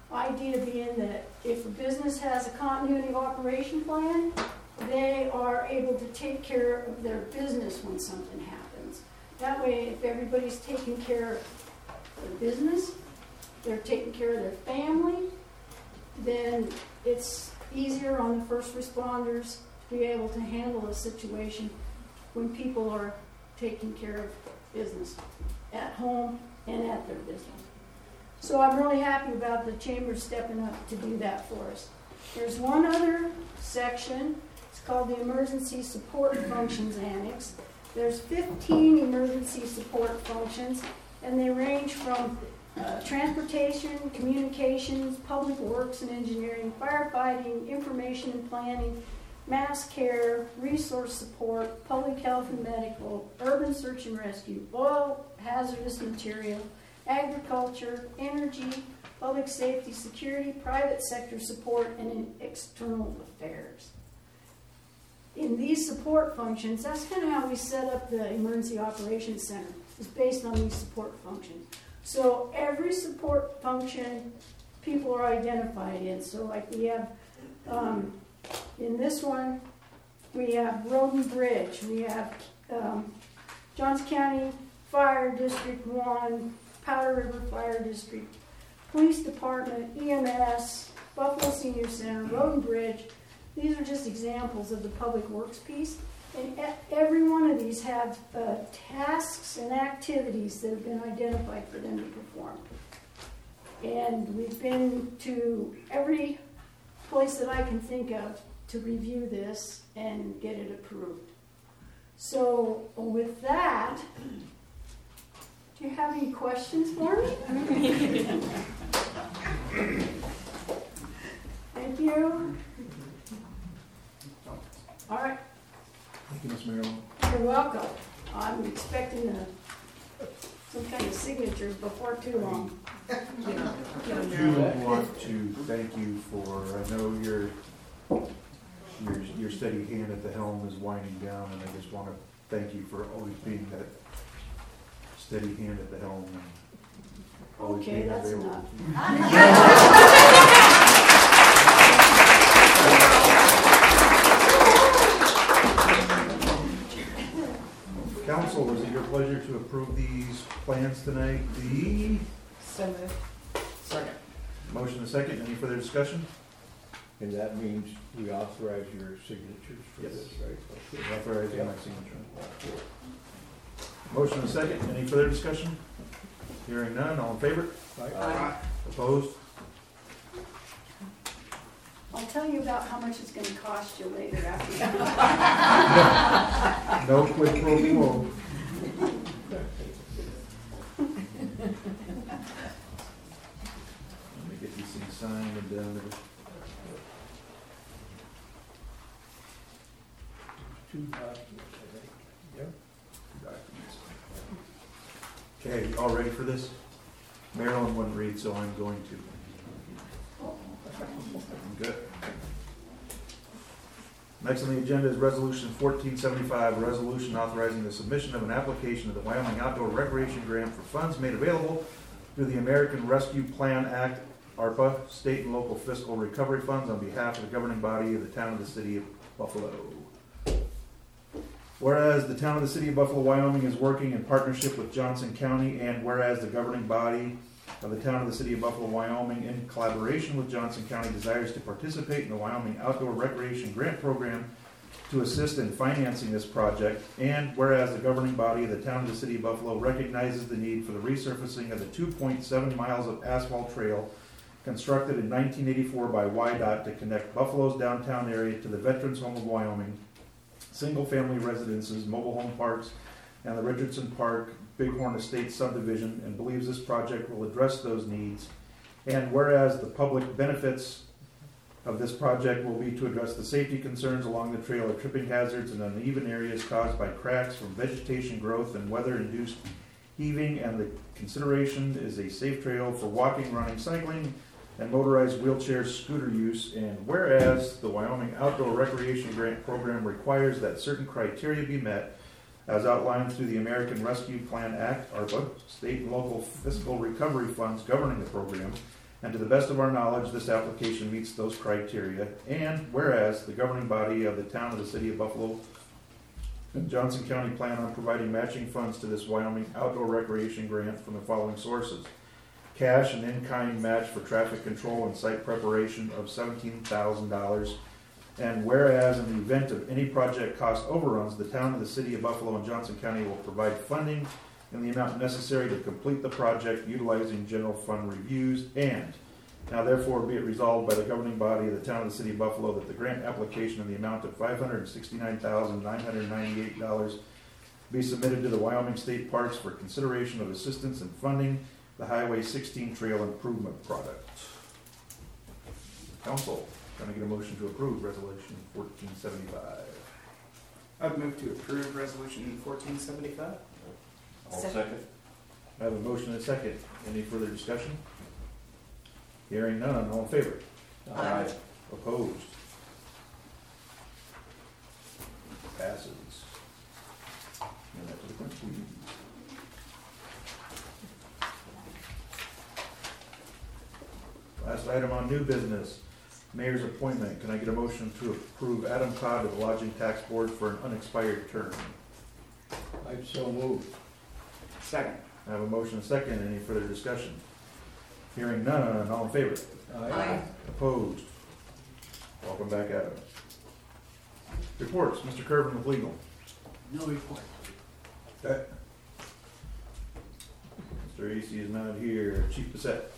idea being that if a business has a continuity of operation plan, they are able to take care of their business when something happens. That way, if everybody's taking care of their business, they're taking care of their family, then it's easier on the first responders to be able to handle a situation when people are taking care of business at home and at their business. So I'm really happy about the chamber stepping up to do that for us. There's one other section. It's called the Emergency Support Functions Annex. There's fifteen emergency support functions, and they range from uh, transportation, communications, public works and engineering, firefighting, information and planning, mass care, resource support, public health and medical, urban search and rescue, oil, hazardous material, agriculture, energy, public safety, security, private sector support, and in external affairs. In these support functions, that's kind of how we set up the Emergency Operations Center. It's based on these support functions. So every support function people are identified in. So like we have, um, in this one, we have Road and Bridge. We have um, Johns County Fire District one, Powder River Fire District, Police Department, E M S, Buffalo Senior Center, Road and Bridge. These are just examples of the public works piece. And every one of these have uh, tasks and activities that have been identified for them to perform. And we've been to every place that I can think of to review this and get it approved. So with that, do you have any questions for me? Thank you. All right. Thank you, Miz Marilyn. You're welcome. I'm expecting a, some kind of signature before too long. I do want to thank you for, I know your, your, your steady hand at the helm is winding down, and I just want to thank you for always being that steady hand at the helm. And always Okay, being that's available. enough. Council, is it your pleasure to approve these plans tonight? The So moved. Second. motion and second, any further discussion? And that means we authorize your signatures for Yes. this, right? Okay. Authorizing my signature. Motion and second, any further discussion? Hearing none, all in favor? Aye. Opposed? I'll tell you about how much it's going to cost you later after. No quid pro quo. Let me get these things signed and down to the Two documents, I think. Yep. documents. Okay, all ready for this? Marilyn wouldn't read, so I'm going to. Good. Next on the agenda is Resolution fourteen seventy-five, a resolution authorizing the submission of an application to the Wyoming Outdoor Recreation Grant for funds made available through the American Rescue Plan Act, ARPA, state and local fiscal recovery funds on behalf of the governing body of the town of the city of Buffalo. Whereas the town of the city of Buffalo, Wyoming is working in partnership with Johnson County, and whereas the governing body of the town of the city of Buffalo, Wyoming, in collaboration with Johnson County, desires to participate in the Wyoming Outdoor Recreation Grant Program to assist in financing this project, and whereas the governing body of the town of the city of Buffalo recognizes the need for the resurfacing of the two point seven miles of asphalt trail constructed in nineteen eighty-four by Y DOT to connect Buffalo's downtown area to the Veterans Home of Wyoming, single-family residences, mobile home parks, and the Richardson Park Bighorn Estates subdivision, and believes this project will address those needs. And whereas the public benefits of this project will be to address the safety concerns along the trail of tripping hazards and uneven areas caused by cracks from vegetation growth and weather-induced heaving, and the consideration is a safe trail for walking, running, cycling, and motorized wheelchair scooter use. And whereas the Wyoming Outdoor Recreation Grant Program requires that certain criteria be met as outlined through the American Rescue Plan Act, ARPA, state and local fiscal recovery funds governing the program, and to the best of our knowledge, this application meets those criteria. And whereas the governing body of the town of the city of Buffalo and Johnson County plan on providing matching funds to this Wyoming outdoor recreation grant from the following sources: cash and in-kind match for traffic control and site preparation of seventeen thousand dollars. And whereas in the event of any project cost overruns, the town of the city of Buffalo and Johnson County will provide funding in the amount necessary to complete the project utilizing general fund reviews. And now therefore be it resolved by the governing body of the town of the city of Buffalo that the grant application in the amount of five hundred sixty-nine thousand nine hundred ninety-eight dollars be submitted to the Wyoming State Parks for consideration of assistance in funding the Highway sixteen Trail Improvement Project. Council, can I get a motion to approve Resolution fourteen seventy-five? I'd move to approve resolution fourteen seventy-five. I'll Second. second. I have a motion and a second. Any further discussion? Hearing none, all in favor? Aye. Opposed? Passes. And that to the clerk, please. Last item on new business, mayor's appointment. Can I get a motion to approve Adam Todd of the Lodging Tax Board for an unexpired term? I so moved. Second. I have a motion and a second. Any further discussion? Hearing none, all in favor? Aye. Opposed? Welcome back, Adam. Reports, Mister Kervin with legal. No report. Okay. Mister Easy is not here. Chief Bissett.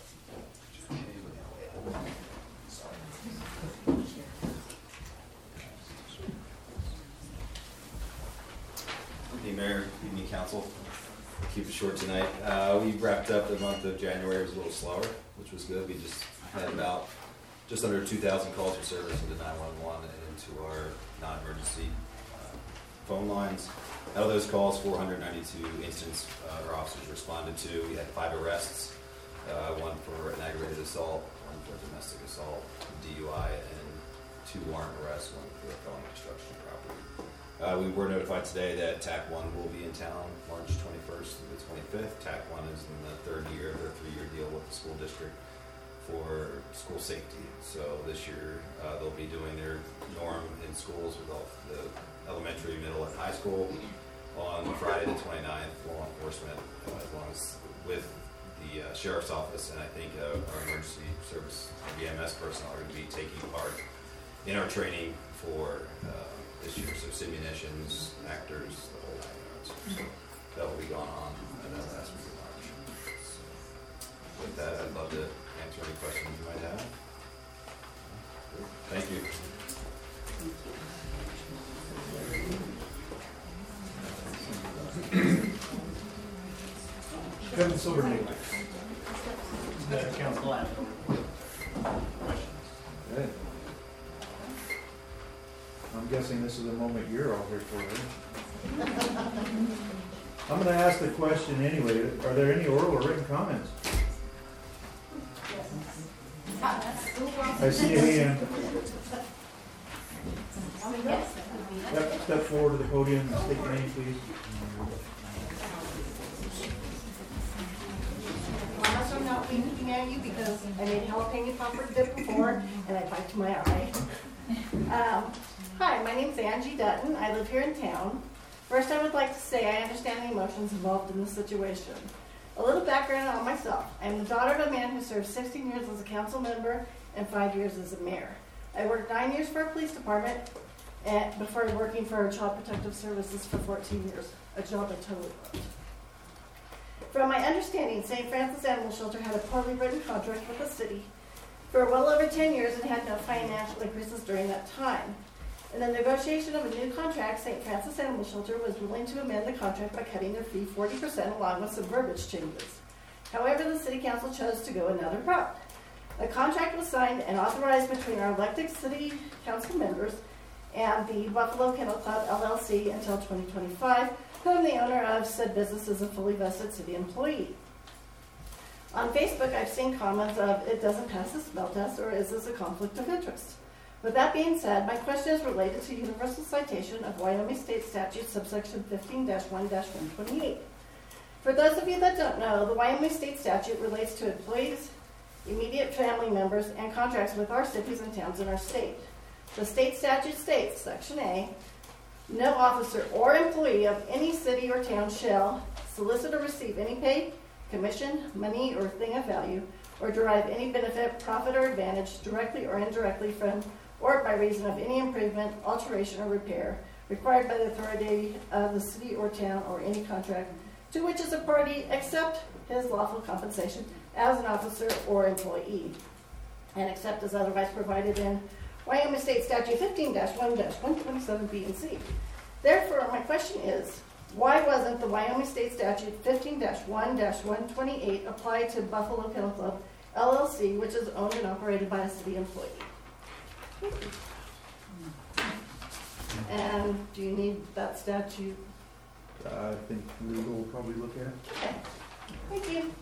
Evening, Mayor, evening, Council. I'll keep it short tonight. Uh, we wrapped up the month of January. It was a little slower, which was good. We just had about just under two thousand calls for service into nine one one and into our non-emergency uh, phone lines. Out of those calls, four hundred ninety-two incidents uh, our officers responded to. We had five arrests, uh, one for an aggravated assault, one for domestic assault, D U I, and two warrant arrests, one for felony destruction of property. Uh, we were notified today that T A C one will be in town March twenty-first through the twenty-fifth. T A C one is in the third year of their three-year deal with the school district for school safety. So this year uh, they'll be doing their norm in schools with all the elementary, middle, and high school on Friday the twenty-ninth. Law enforcement, uh, as long as with the uh, sheriff's office, and I think uh, our emergency service B M S personnel are going to be taking part in our training for uh, this year. So simunitions, actors, the whole nine yards. So that will be going on in that last week of March. So with that, I'd love to answer any questions you might have. Thank you. Kevin Silvernagle. Council Adam. Good. I'm guessing this is the moment you're all here for, right? I'm gonna ask the question anyway. Are there any oral or written comments? I see a hand. Yep, step forward to the podium and state your name, please. Promise I'm not winking at you because I made jalapeno popper dip before and I piped my eye. Um, hi, my name's Angie Dutton. I live here in town. First, I would like to say I understand the emotions involved in this situation. A little background on myself. I am the daughter of a man who served sixteen years as a council member and five years as a mayor. I worked nine years for a police department and before working for Child Protective Services for fourteen years, a job I totally loved. From my understanding, Saint Francis Animal Shelter had a poorly written contract with the city for well over ten years and had no financial increases during that time. In the negotiation of a new contract, Saint Francis Animal Shelter was willing to amend the contract by cutting their fee forty percent along with some verbiage changes. However, the city council chose to go another route. A contract was signed and authorized between our elected city council members and the Buffalo Kennel Club L L C until twenty twenty-five, whom the owner of said business is a fully vested city employee. On Facebook, I've seen comments of, it doesn't pass the smell test, or is this a conflict of interest? With that being said, my question is related to universal citation of Wyoming State Statute subsection fifteen dash one dash one twenty-eight. For those of you that don't know, the Wyoming State Statute relates to employees immediate family members, and contracts with our cities and towns in our state. The state statute states, Section A, no officer or employee of any city or town shall solicit or receive any pay, commission, money, or thing of value, or derive any benefit, profit, or advantage directly or indirectly from or by reason of any improvement, alteration, or repair required by the authority of the city or town or any contract to which is a party, except his lawful compensation as an officer or employee, and except as otherwise provided in Wyoming State Statute fifteen dash one dash one twenty-seven B and C. Therefore, my question is, why wasn't the Wyoming State Statute fifteen dash one dash one twenty-eight applied to Buffalo Kennel Club, L L C, which is owned and operated by a city employee? And do you need that statute? I think legal will probably look at it. Okay. Thank you.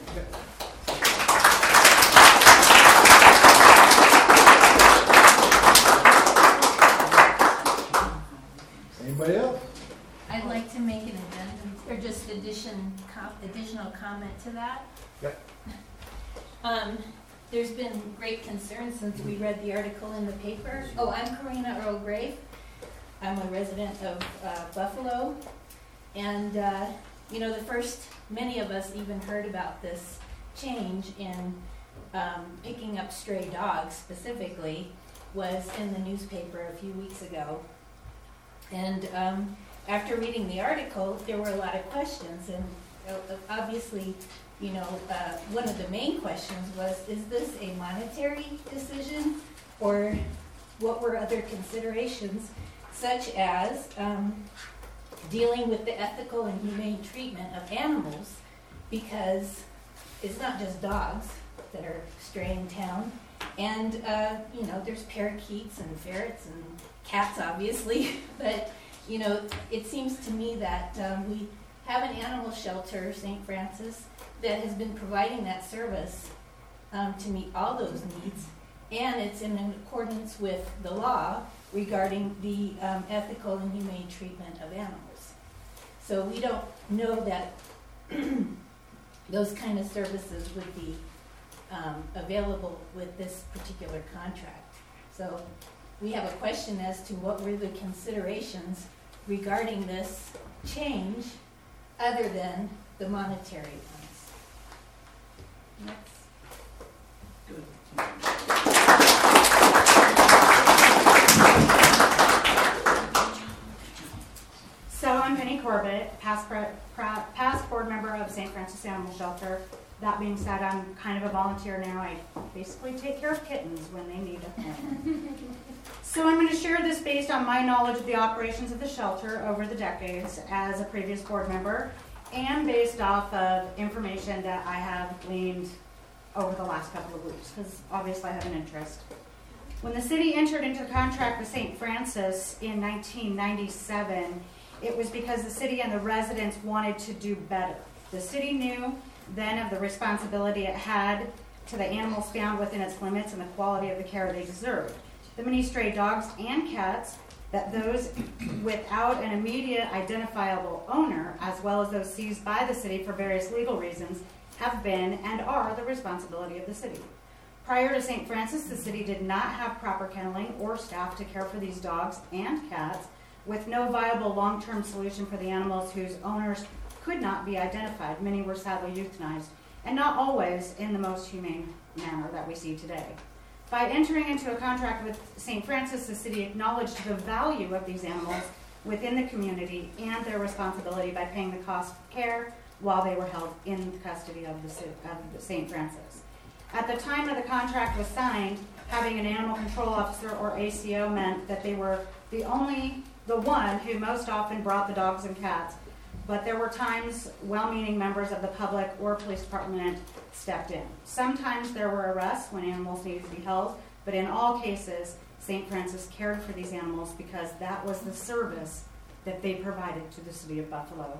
Anybody else? I'd like to make an addendum, or just addition, com- additional comment to that. Yep. Um, there's been great concern since we read the article in the paper. Oh, I'm Karina Earl Grave. I'm a resident of uh, Buffalo. And, uh, you know, the first, many of us even heard about this change in um, picking up stray dogs specifically was in the newspaper a few weeks ago. And um, after reading the article, there were a lot of questions. And uh, obviously, you know, uh, one of the main questions was, is this a monetary decision, or what were other considerations, such as um, dealing with the ethical and humane treatment of animals, because it's not just dogs that are stray in town. And, uh, you know, there's parakeets and ferrets and cats, obviously. But, you know, it seems to me that um, we have an animal shelter, Saint Francis, that has been providing that service um, to meet all those needs. And it's in accordance with the law regarding the um, ethical and humane treatment of animals. So we don't know that those kind of services would be um, available with this particular contract. So we have a question as to what were the considerations regarding this change other than the monetary ones. Next. Good. So I'm Penny Corbett, past, pre- pra- past board member of Saint Francis Animal Shelter. That being said, I'm kind of a volunteer now. I basically take care of kittens when they need a home. So I'm going to share this based on my knowledge of the operations of the shelter over the decades as a previous board member, and based off of information that I have gleaned over the last couple of weeks, because obviously I have an interest. When the city entered into contract with Saint Francis in nineteen ninety-seven, it was because the city and the residents wanted to do better. The city knew then of the responsibility it had to the animals found within its limits and the quality of the care they deserved. The many stray dogs and cats that those without an immediate identifiable owner, as well as those seized by the city for various legal reasons, have been and are the responsibility of the city. Prior to Saint Francis, the city did not have proper kenneling or staff to care for these dogs and cats, with no viable long-term solution for the animals whose owners could not be identified. Many were sadly euthanized, and not always in the most humane manner that we see today. By entering into a contract with Saint Francis, the city acknowledged the value of these animals within the community and their responsibility by paying the cost of care while they were held in custody of the of Saint Francis. At the time of the contract was signed, having an animal control officer or A C O meant that they were the only, the one who most often brought the dogs and cats. But there were times well-meaning members of the public or police department stepped in. Sometimes there were arrests when animals needed to be held, but in all cases, Saint Francis cared for these animals because that was the service that they provided to the city of Buffalo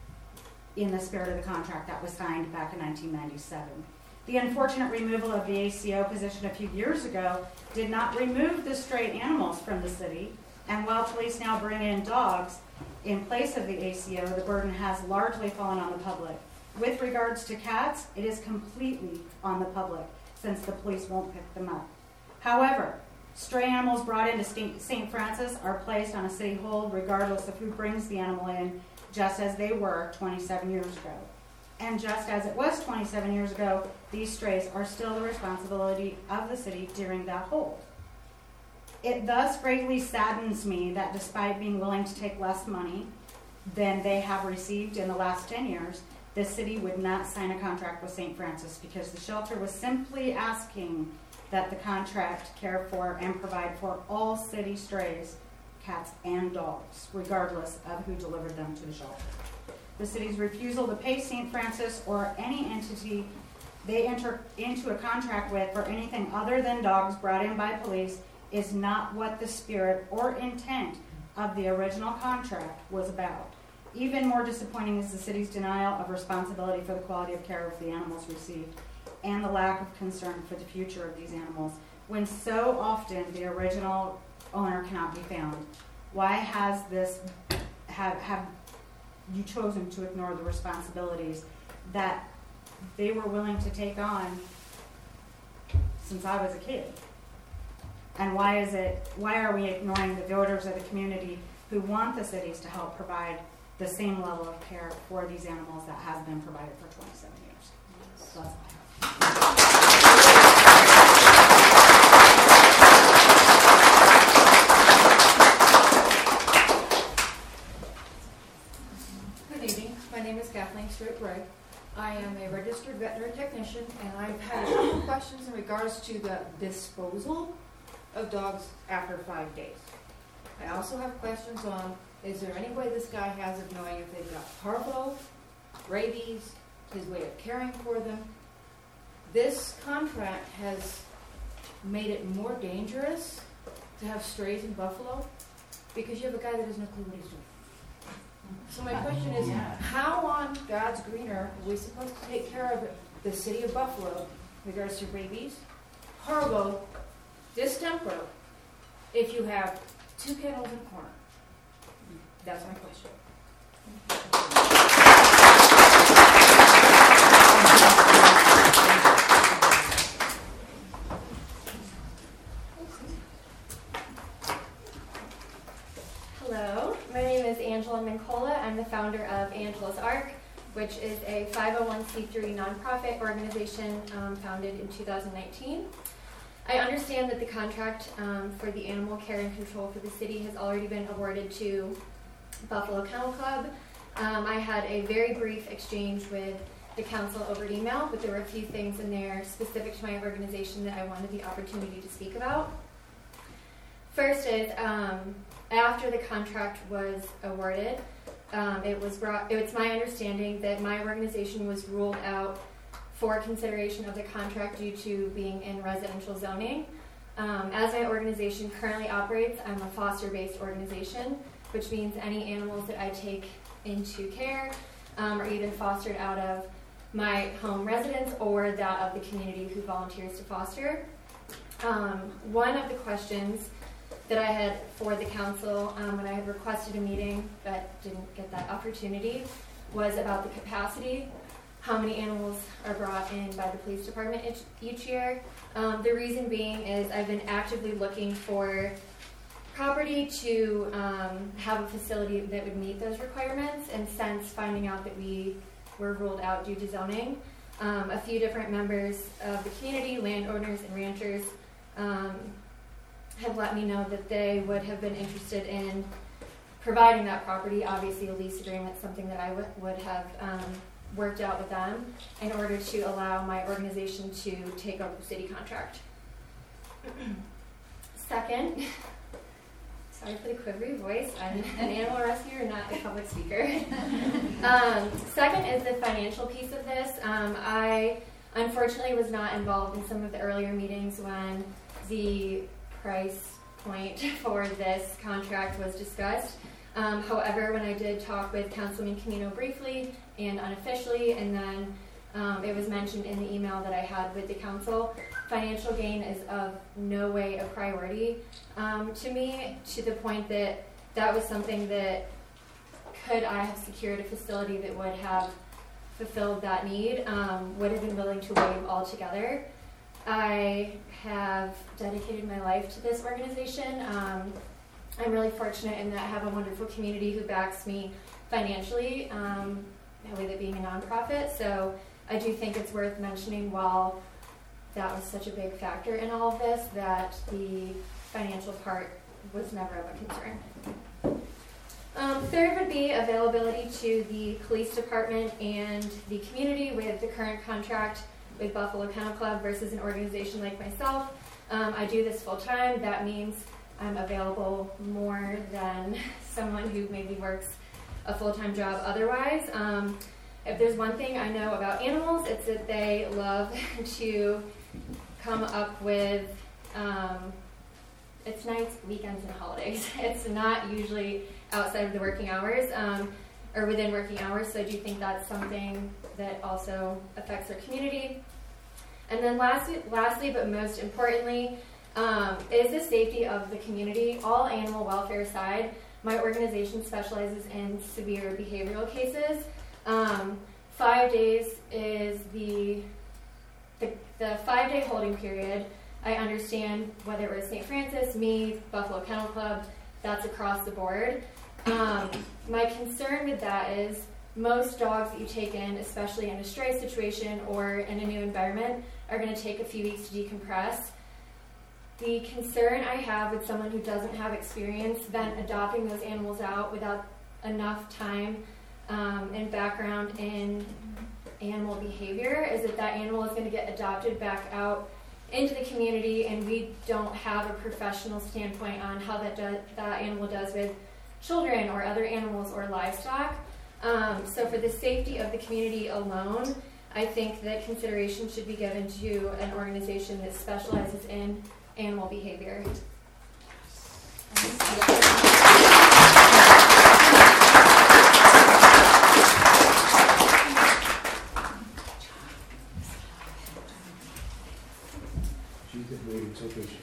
in the spirit of the contract that was signed back in nineteen ninety-seven. The unfortunate removal of the A C O position a few years ago did not remove the stray animals from the city, and while police now bring in dogs in place of the A C O, the burden has largely fallen on the public. With regards to cats, it is completely on the public. since the police won't pick them up. However, stray animals brought into Saint Francis are placed on a city hold regardless of who brings the animal in, just as they were twenty-seven years ago. And just as it was twenty-seven years ago, these strays are still the responsibility of the city during that hold. It thus greatly saddens me that despite being willing to take less money than they have received in the last ten years, the city would not sign a contract with Saint Francis because the shelter was simply asking that the contract care for and provide for all city strays, cats, and dogs, regardless of who delivered them to the shelter. The city's refusal to pay Saint Francis or any entity they enter into a contract with for anything other than dogs brought in by police is not what the spirit or intent of the original contract was about. Even more disappointing is the city's denial of responsibility for the quality of care of the animals received and the lack of concern for the future of these animals, when so often the original owner cannot be found. Why has this have have you chosen to ignore the responsibilities that they were willing to take on since I was a kid? And why is it why are we ignoring the voters of the community who want the cities to help provide the same level of care for these animals that has been provided for twenty-seven years? So that's all I have. Good evening. My name is Kathleen Stewart-Gray. I am a registered veterinary technician, and I've had a couple questions in regards to the disposal of dogs after five days. I also have questions on, is there any way this guy has of knowing if they've got parvo, rabies, his way of caring for them? This contract has made it more dangerous to have strays in Buffalo because you have a guy that has no clue what he's doing. So my question is, how on God's green earth are we supposed to take care of the city of Buffalo in regards to rabies, parvo, distemper, if you have two kennels in a corner? That's my question. Hello, my name is Angela Mincola. I'm the founder of Angela's Ark, which is a five oh one c three nonprofit organization um, founded in two thousand nineteen. I understand that the contract um, for the animal care and control for the city has already been awarded to Buffalo Kennel Club. Um, I had a very brief exchange with the council over email, but there were a few things in there specific to my organization that I wanted the opportunity to speak about. First is, um, after the contract was awarded, um, it was brought, it's my understanding that my organization was ruled out for consideration of the contract due to being in residential zoning. Um, as my organization currently operates, I'm a foster-based organization, which means any animals that I take into care um, are either fostered out of my home residence or that of the community who volunteers to foster. Um, one of the questions that I had for the council um, when I had requested a meeting but didn't get that opportunity was about the capacity. How many animals are brought in by the police department each, each year. Um, the reason being is I've been actively looking for property to um, have a facility that would meet those requirements, and since finding out that we were ruled out due to zoning, um, a few different members of the community, landowners and ranchers, um, have let me know that they would have been interested in providing that property. Obviously a lease agreement, something that I w- would have um, worked out with them in order to allow my organization to take over the city contract. Second, sorry for the quivery voice, I'm an animal rescuer, not a public speaker. um, second is the financial piece of this. Um, I unfortunately was not involved in some of the earlier meetings when the price point for this contract was discussed. Um, however, when I did talk with Councilman Camino briefly and unofficially, and then um, it was mentioned in the email that I had with the council, financial gain is of no way a priority um, to me, to the point that that was something that could I have secured a facility that would have fulfilled that need, um, would have been willing to waive altogether. I have dedicated my life to this organization. Um, I'm really fortunate in that I have a wonderful community who backs me financially, um, with it being a nonprofit. So I do think it's worth mentioning, while that was such a big factor in all of this, that the financial part was never of a concern. Um, third would be availability to the police department and the community with the current contract with Buffalo Kennel Club versus an organization like myself. Um, I do this full time. That means I'm available more than someone who maybe works a full-time job otherwise. Um, if there's one thing I know about animals, it's that they love to come up with, um, it's nights, weekends, and holidays. It's not usually outside of the working hours, um, or within working hours, so I do think that's something that also affects our community. And then lastly, lastly but most importantly, um, is the safety of the community. All animal welfare aside, my organization specializes in severe behavioral cases. Um, five days is the, the, the five-day holding period. I understand whether it was Saint Francis, me, Buffalo Kennel Club, that's across the board. Um, my concern with that is most dogs that you take in, especially in a stray situation or in a new environment, are going to take a few weeks to decompress. The concern I have with someone who doesn't have experience then adopting those animals out without enough time um, and background in animal behavior is that that animal is going to get adopted back out into the community, and we don't have a professional standpoint on how that, do, that animal does with children or other animals or livestock. Um, so for the safety of the community alone, I think that consideration should be given to an organization that specializes in animal behavior. She's been waiting so patiently.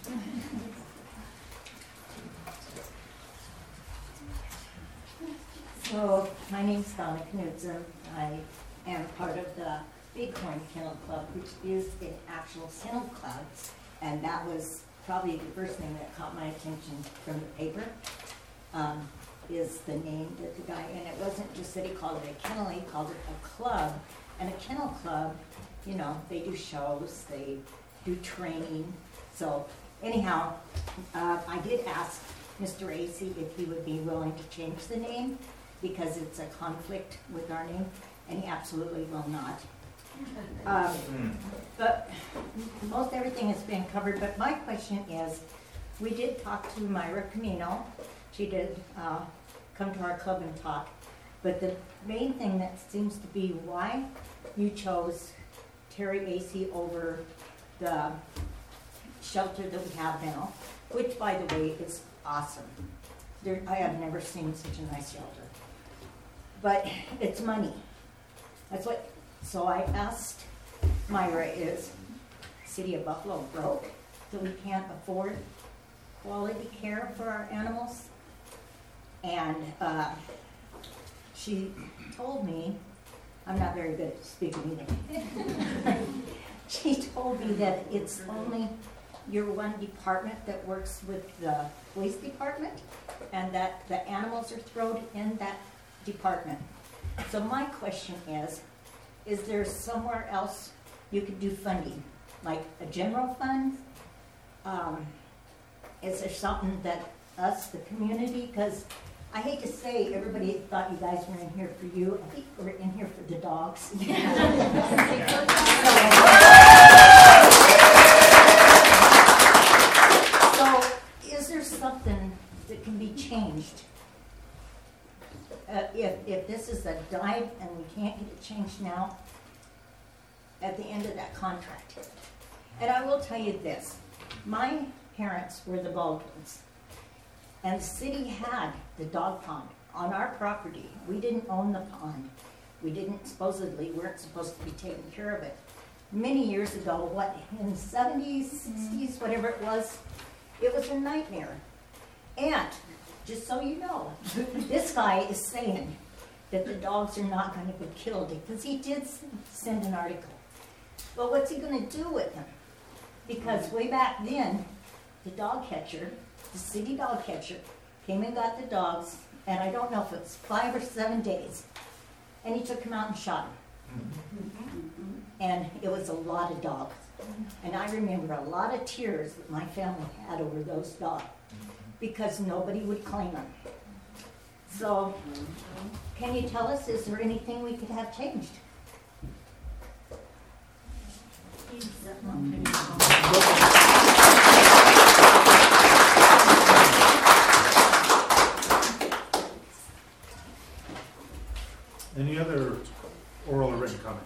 So, my name's Donna Knudsen. I am part of the Bighorn Kennel Club, which is an actual kennel club. And that was probably the first thing that caught my attention from the paper, um, is the name that the guy, and it wasn't just that he called it a kennel, he called it a club. And a kennel club, you know, they do shows, they do training. So anyhow, uh, I did ask Mister Acey if he would be willing to change the name because it's a conflict with our name, and he absolutely will not. Um, but most everything has been covered, but my question is, we did talk to Myra Camino. She did uh, come to our club and talk, but the main thing that seems to be why you chose Terry Acey over the shelter that we have now, which, by the way, is awesome. There, I have never seen such a nice shelter. But it's money. That's what. So I asked Myra, is City of Buffalo broke that we can't afford quality care for our animals? And uh, she told me, I'm not very good at speaking either. She told me that it's only your one department that works with the police department, and that the animals are thrown in that department. So my question is, is there somewhere else you could do funding, like a general fund? Um, is there something that us, the community, because I hate to say everybody thought you guys were in here for you. I think we're in here for the dogs. So is there something that can be changed? Uh, if, if this is a dive and we can't get it changed now, at the end of that contract. And I will tell you this, my parents were the Baldwins, and the city had the dog pond on our property. We didn't own the pond. We didn't, supposedly, weren't supposed to be taking care of it. Many years ago, what, in the seventies, sixties, whatever it was, it was a nightmare. And just so you know, this guy is saying that the dogs are not going to be killed, because he did send an article. But what's he going to do with them? Because way back then, the dog catcher, the city dog catcher, came and got the dogs, and I don't know if it was five or seven days, and he took them out and shot them. And it was a lot of dogs. And I remember a lot of tears that my family had over those dogs because nobody would claim them. So, can you tell us, is there anything we could have changed? Any other oral or written comments?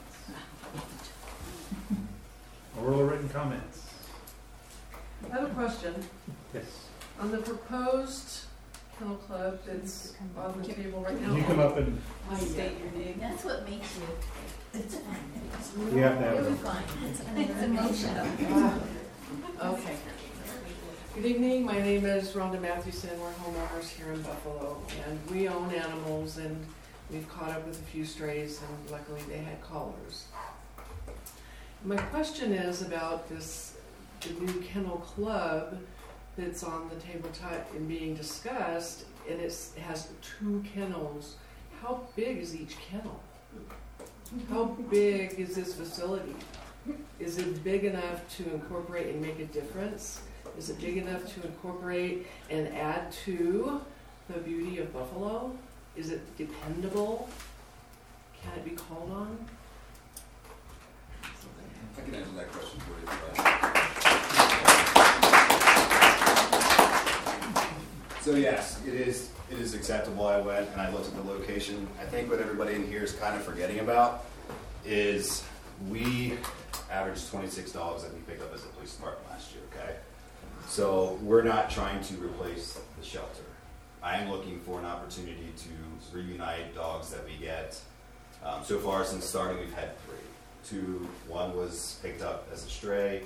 Oral or written comments? I have a question. Yes. On the proposed kennel club that's on the table right now. Can you come up and state your name? That's what makes you. It's You have to have You'll be them. fine. It's, it's emotional. Ah, okay. Good evening. My name is Rhonda Mathewson. We're homeowners here in Buffalo, and we own animals, and we've caught up with a few strays, and luckily they had collars. My question is about this, the new kennel club that's on the tabletop and being discussed, and it's, it has two kennels. How big is each kennel? How big is this facility? Is it big enough to incorporate and make a difference? Is it big enough to incorporate and add to the beauty of Buffalo? Is it dependable? Can it be called on? I can answer that question for you. So yes, it is it is acceptable. I went and I looked at the location. I think what everybody in here is kind of forgetting about is we averaged twenty-six dogs that we picked up as a police department last year, okay? So we're not trying to replace the shelter. I am looking for an opportunity to reunite dogs that we get. Um, so far since starting, we've had three. Two, one was picked up as a stray.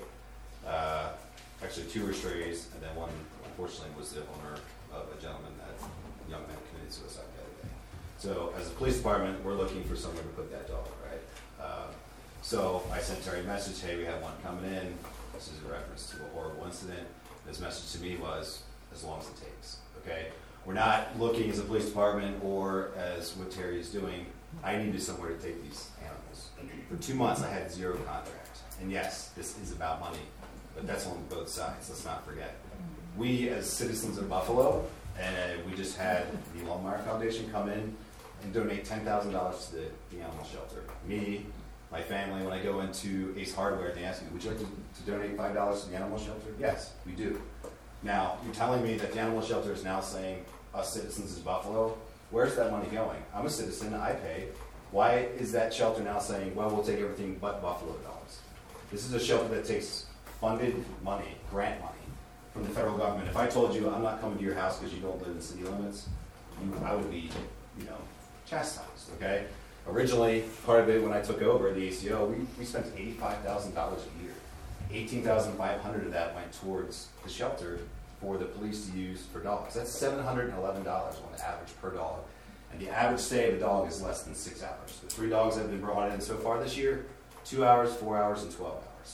Uh, actually, two were strays, and then one, unfortunately, was the owner of a gentleman that young man committed suicide the other day. So, as a police department, we're looking for somewhere to put that dog, right? Uh, so, I sent Terry a message, hey, we have one coming in. This is a reference to a horrible incident. His message to me was, as long as it takes, okay? We're not looking as a police department or as what Terry is doing. I needed somewhere to take these animals. For two months, I had zero contract. And yes, this is about money, but that's on both sides. Let's not forget. We, as citizens of Buffalo, and we just had the Longmire Foundation come in and donate ten thousand dollars to the, the animal shelter. Me, my family, when I go into Ace Hardware, they ask me, would you like to, to donate five dollars to the animal shelter? Yes, we do. Now, you're telling me that the animal shelter is now saying, us citizens of Buffalo, where's that money going? I'm a citizen, I pay. Why is that shelter now saying, well, we'll take everything but Buffalo dogs? This is a shelter that takes funded money, grant money, from the federal government. If I told you I'm not coming to your house because you don't live in city limits, you, I would be, you know, chastised, okay? Originally, part of it when I took over the A C O, we, we spent eighty-five thousand dollars a year. eighteen thousand five hundred dollars of that went towards the shelter for the police to use for dogs. That's seven hundred eleven dollars on the average per dog. And the average stay of a dog is less than six hours. The three dogs that have been brought in so far this year, two hours, four hours, and twelve hours.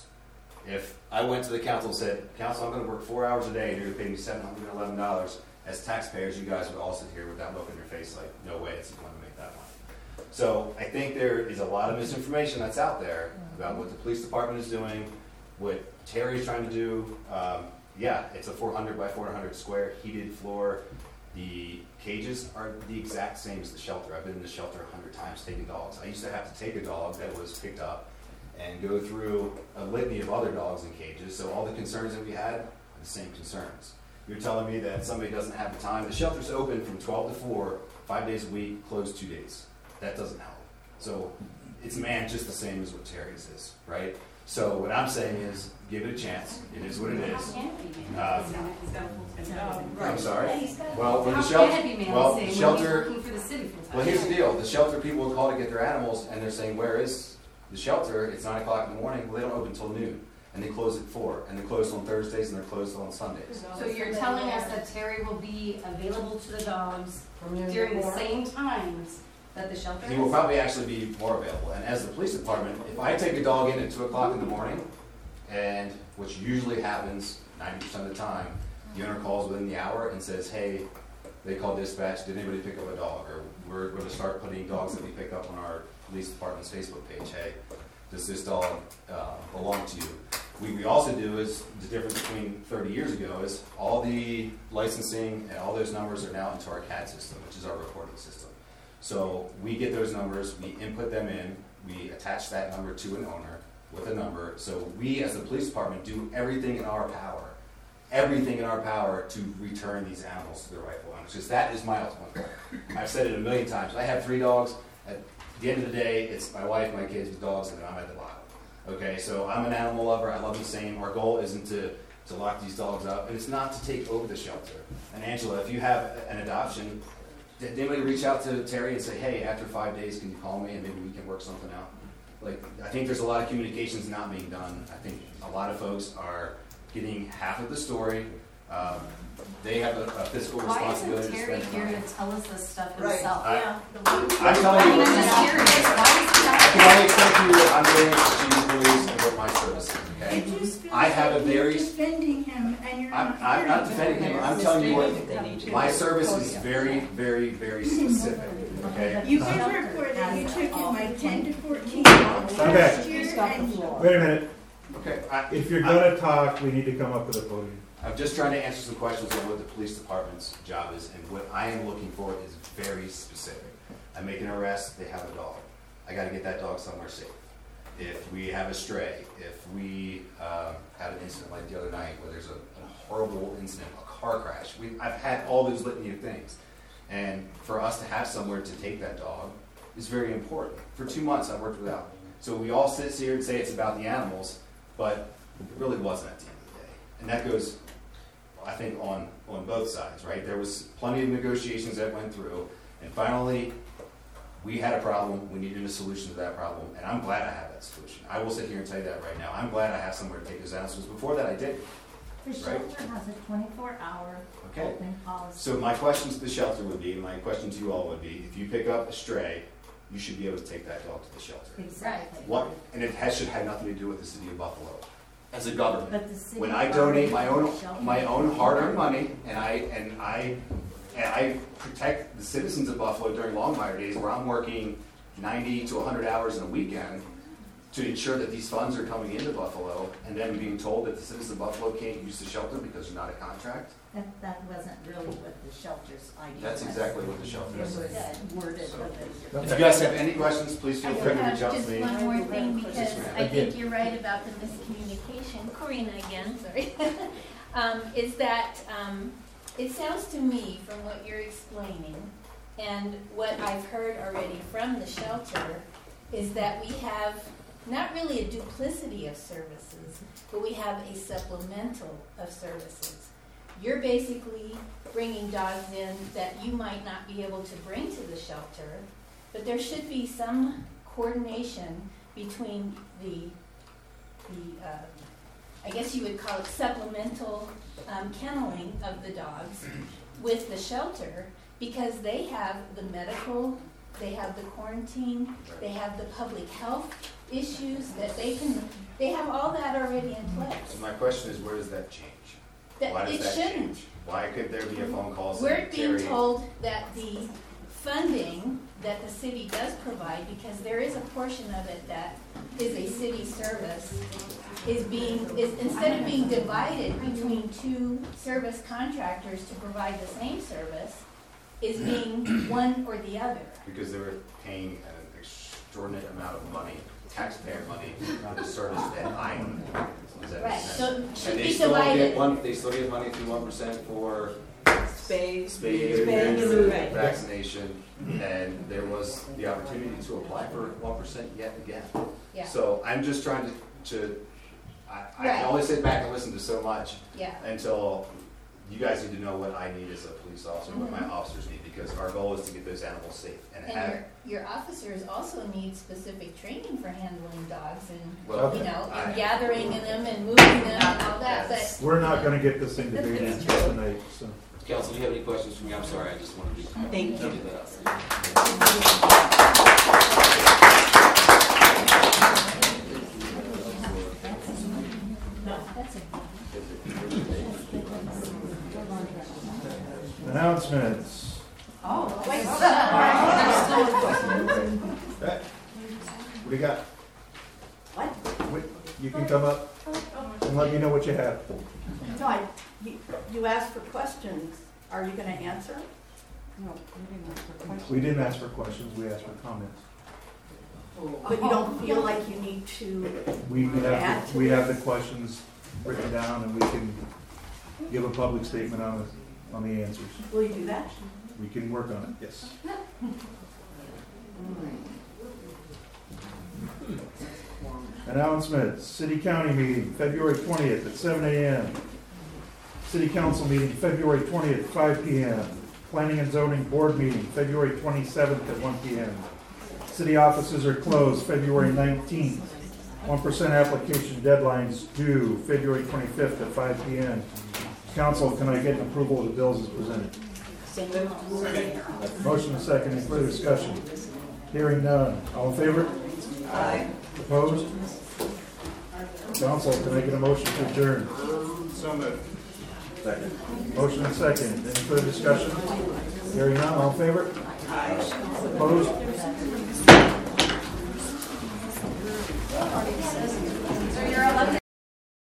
If I went to the council and said, council, I'm going to work four hours a day and you're going to pay me seven hundred eleven dollars, as taxpayers, you guys would all sit here with that look in your face like, no way it's going to make that money. So I think there is a lot of misinformation that's out there about what the police department is doing, what Terry's trying to do. Um, yeah, it's a four hundred by four hundred square heated floor. The cages are the exact same as the shelter. I've been in the shelter a hundred times taking dogs. I used to have to take a dog that was picked up and go through a litany of other dogs in cages. So all the concerns that we had are the same concerns. You're telling me that somebody doesn't have the time. The shelter's open from twelve to four, five days a week, closed two days. That doesn't help. So it's manned just the same as what Terry's is, right? So what I'm saying is, give it a chance. It is what it is. Uh, I'm sorry. Well, when the shelter, well, the shelter. Well, here's the deal: the shelter people will call to get their animals, and they're saying, "Where is the shelter?" It's nine o'clock in the morning. Well, they don't open until noon, and they close at four, and they're closed on Thursdays, and they're closed on Sundays. So you're telling us that Terry will be available to the dogs during the same times that the shelter is? He will probably actually be more available. And as the police department, if I take a dog in at two o'clock in the morning, And what usually happens ninety percent of the time, the owner calls within the hour and says, hey, they call dispatch, did anybody pick up a dog? Or we're going to start putting dogs that we pick up on our police department's Facebook page. Hey, does this dog uh, belong to you? What we also do is, the difference between thirty years ago is all the licensing and all those numbers are now into our C A D system, which is our reporting system. So we get those numbers, we input them in, we attach that number to an owner with a number. So we as the police department do everything in our power, everything in our power to return these animals to their rightful owners. Because that is my ultimate goal. I've said it a million times. I have three dogs. At the end of the day, it's my wife, my kids with dogs, and I'm at the bottom. Okay, so I'm an animal lover. I love the same. Our goal isn't to, to lock these dogs up, and it's not to take over the shelter. And Angela, if you have an adoption, did anybody reach out to Terry and say, hey, after five days, can you call me and maybe we can work something out? Like, I think there's a lot of communications not being done. I think a lot of folks are getting half of the story. Um, they have a, a fiscal Why responsibility isn't to Terry spend here money. to tell us this stuff Right. himself? I- Yeah. I'm telling you, I'm just curious. Why is he not I can only explain to you what I'm doing as chief of police and what my service is, okay? It just feels I have a like very, you're defending him and you're I'm, not I'm not hearing defending him, I'm telling you what, my service is very, very, very specific, okay? You can report that you took him like ten to fourteen dogs Okay. last year and Wait a minute. Okay, I, If you're gonna talk, we need to come up with a podium. I'm just trying to answer some questions on what the police department's job is, and what I am looking for is very specific. I make an arrest, they have a dog. I gotta get that dog somewhere safe. If we have a stray, if we uh, had an incident like the other night where there's a, a horrible incident, a car crash, we, I've had all those litany of things. And for us to have somewhere to take that dog is very important. For two months I've worked without. So we all sit here and say it's about the animals, but it really wasn't at the end of the day. And that goes, I think, on, on both sides, right? There was plenty of negotiations that went through, and finally, we had a problem, we needed a solution to that problem, and I'm glad I have that solution. I will sit here and tell you that right now. I'm glad I have somewhere to take those animals. Before that, I didn't. The shelter has a twenty-four hour Okay. open policy. So my question to the shelter would be, my question to you all would be, if you pick up a stray, you should be able to take that dog to the shelter. Exactly. What, and it has, should have nothing to do with the city of Buffalo. As a government, But the city when I donate my own shelter- my own hard-earned money, and I and I and I protect the citizens of Buffalo during Longmire days, where I'm working ninety to one hundred hours in a weekend to ensure that these funds are coming into Buffalo, and then being told that the citizens of Buffalo can't use the shelter because there's not a contract. That, that wasn't really what the shelter's idea That's was. exactly what the shelter is. It was worded So, a bit. if you guys have any questions, please feel I free to have reach out to just me. one more thing, because Yes, ma'am. I think you're right about the miscommunication. Corina again, sorry. um, is that um, it sounds to me from what you're explaining and what I've heard already from the shelter is that we have not really a duplicity of services, but we have a supplemental of services. You're basically bringing dogs in that you might not be able to bring to the shelter, but there should be some coordination between the, the uh, I guess you would call it supplemental um, kenneling of the dogs with the shelter, because they have the medical, they have the quarantine, they have the public health issues that they can, they have all that already in place. So my question is, where does that change? That Why does it that shouldn't. change? Why could there be a phone call We're saying, being Terry, told that the funding that the city does provide, because there is a portion of it that is a city service, is being, is instead of being divided between two service contractors to provide the same service, is being one or the other. because they were paying an extraordinary amount of money, taxpayer money, for the service that I own. Does that make Right, sense? so it should And they be still divided. get one, they still get money through one percent for Spay. spay, Spay, neuter, right. vaccination, and there was the opportunity to apply for one percent yet again. Yeah. So I'm just trying to, to, I, I Right. can only sit back and listen to so much Yeah. until you guys need to know what I need as a police officer, what my Mhm. officers need, because our goal is to get those animals safe and have. And your, your officers also need specific training for handling dogs and, Well, you know, I- and gathering them and moving them and all that, but. We're not gonna get this thing debated tonight, so. Council, do you have any questions for me? I'm sorry, I just wanted to. Thank you. do that. What do you got? What? Wait, you can come up and let me know what you have. No, I, you, you asked for questions. Are you gonna answer? No, we didn't ask for questions. We didn't ask for questions, we asked for comments. But you don't feel like you need to We add have, to the- we have the this? questions written down and we can give a public statement on the, on the answers. Will you do that? We can work on it, yes. Announcements, city county meeting, February twentieth at seven a.m. City council meeting, February twentieth, five p.m. Planning and zoning board meeting, February twenty-seventh at one p.m. City offices are closed, February nineteenth. One percent application deadlines due, February twenty-fifth at five p.m. Council, can I get an approval of the bills as presented? Motion and second, any further discussion? Hearing none, all in favor? Aye. Opposed? Council, can I get a motion to adjourn? So moved. Second. Motion and second, any further discussion? Hearing none, all in favor? Opposed?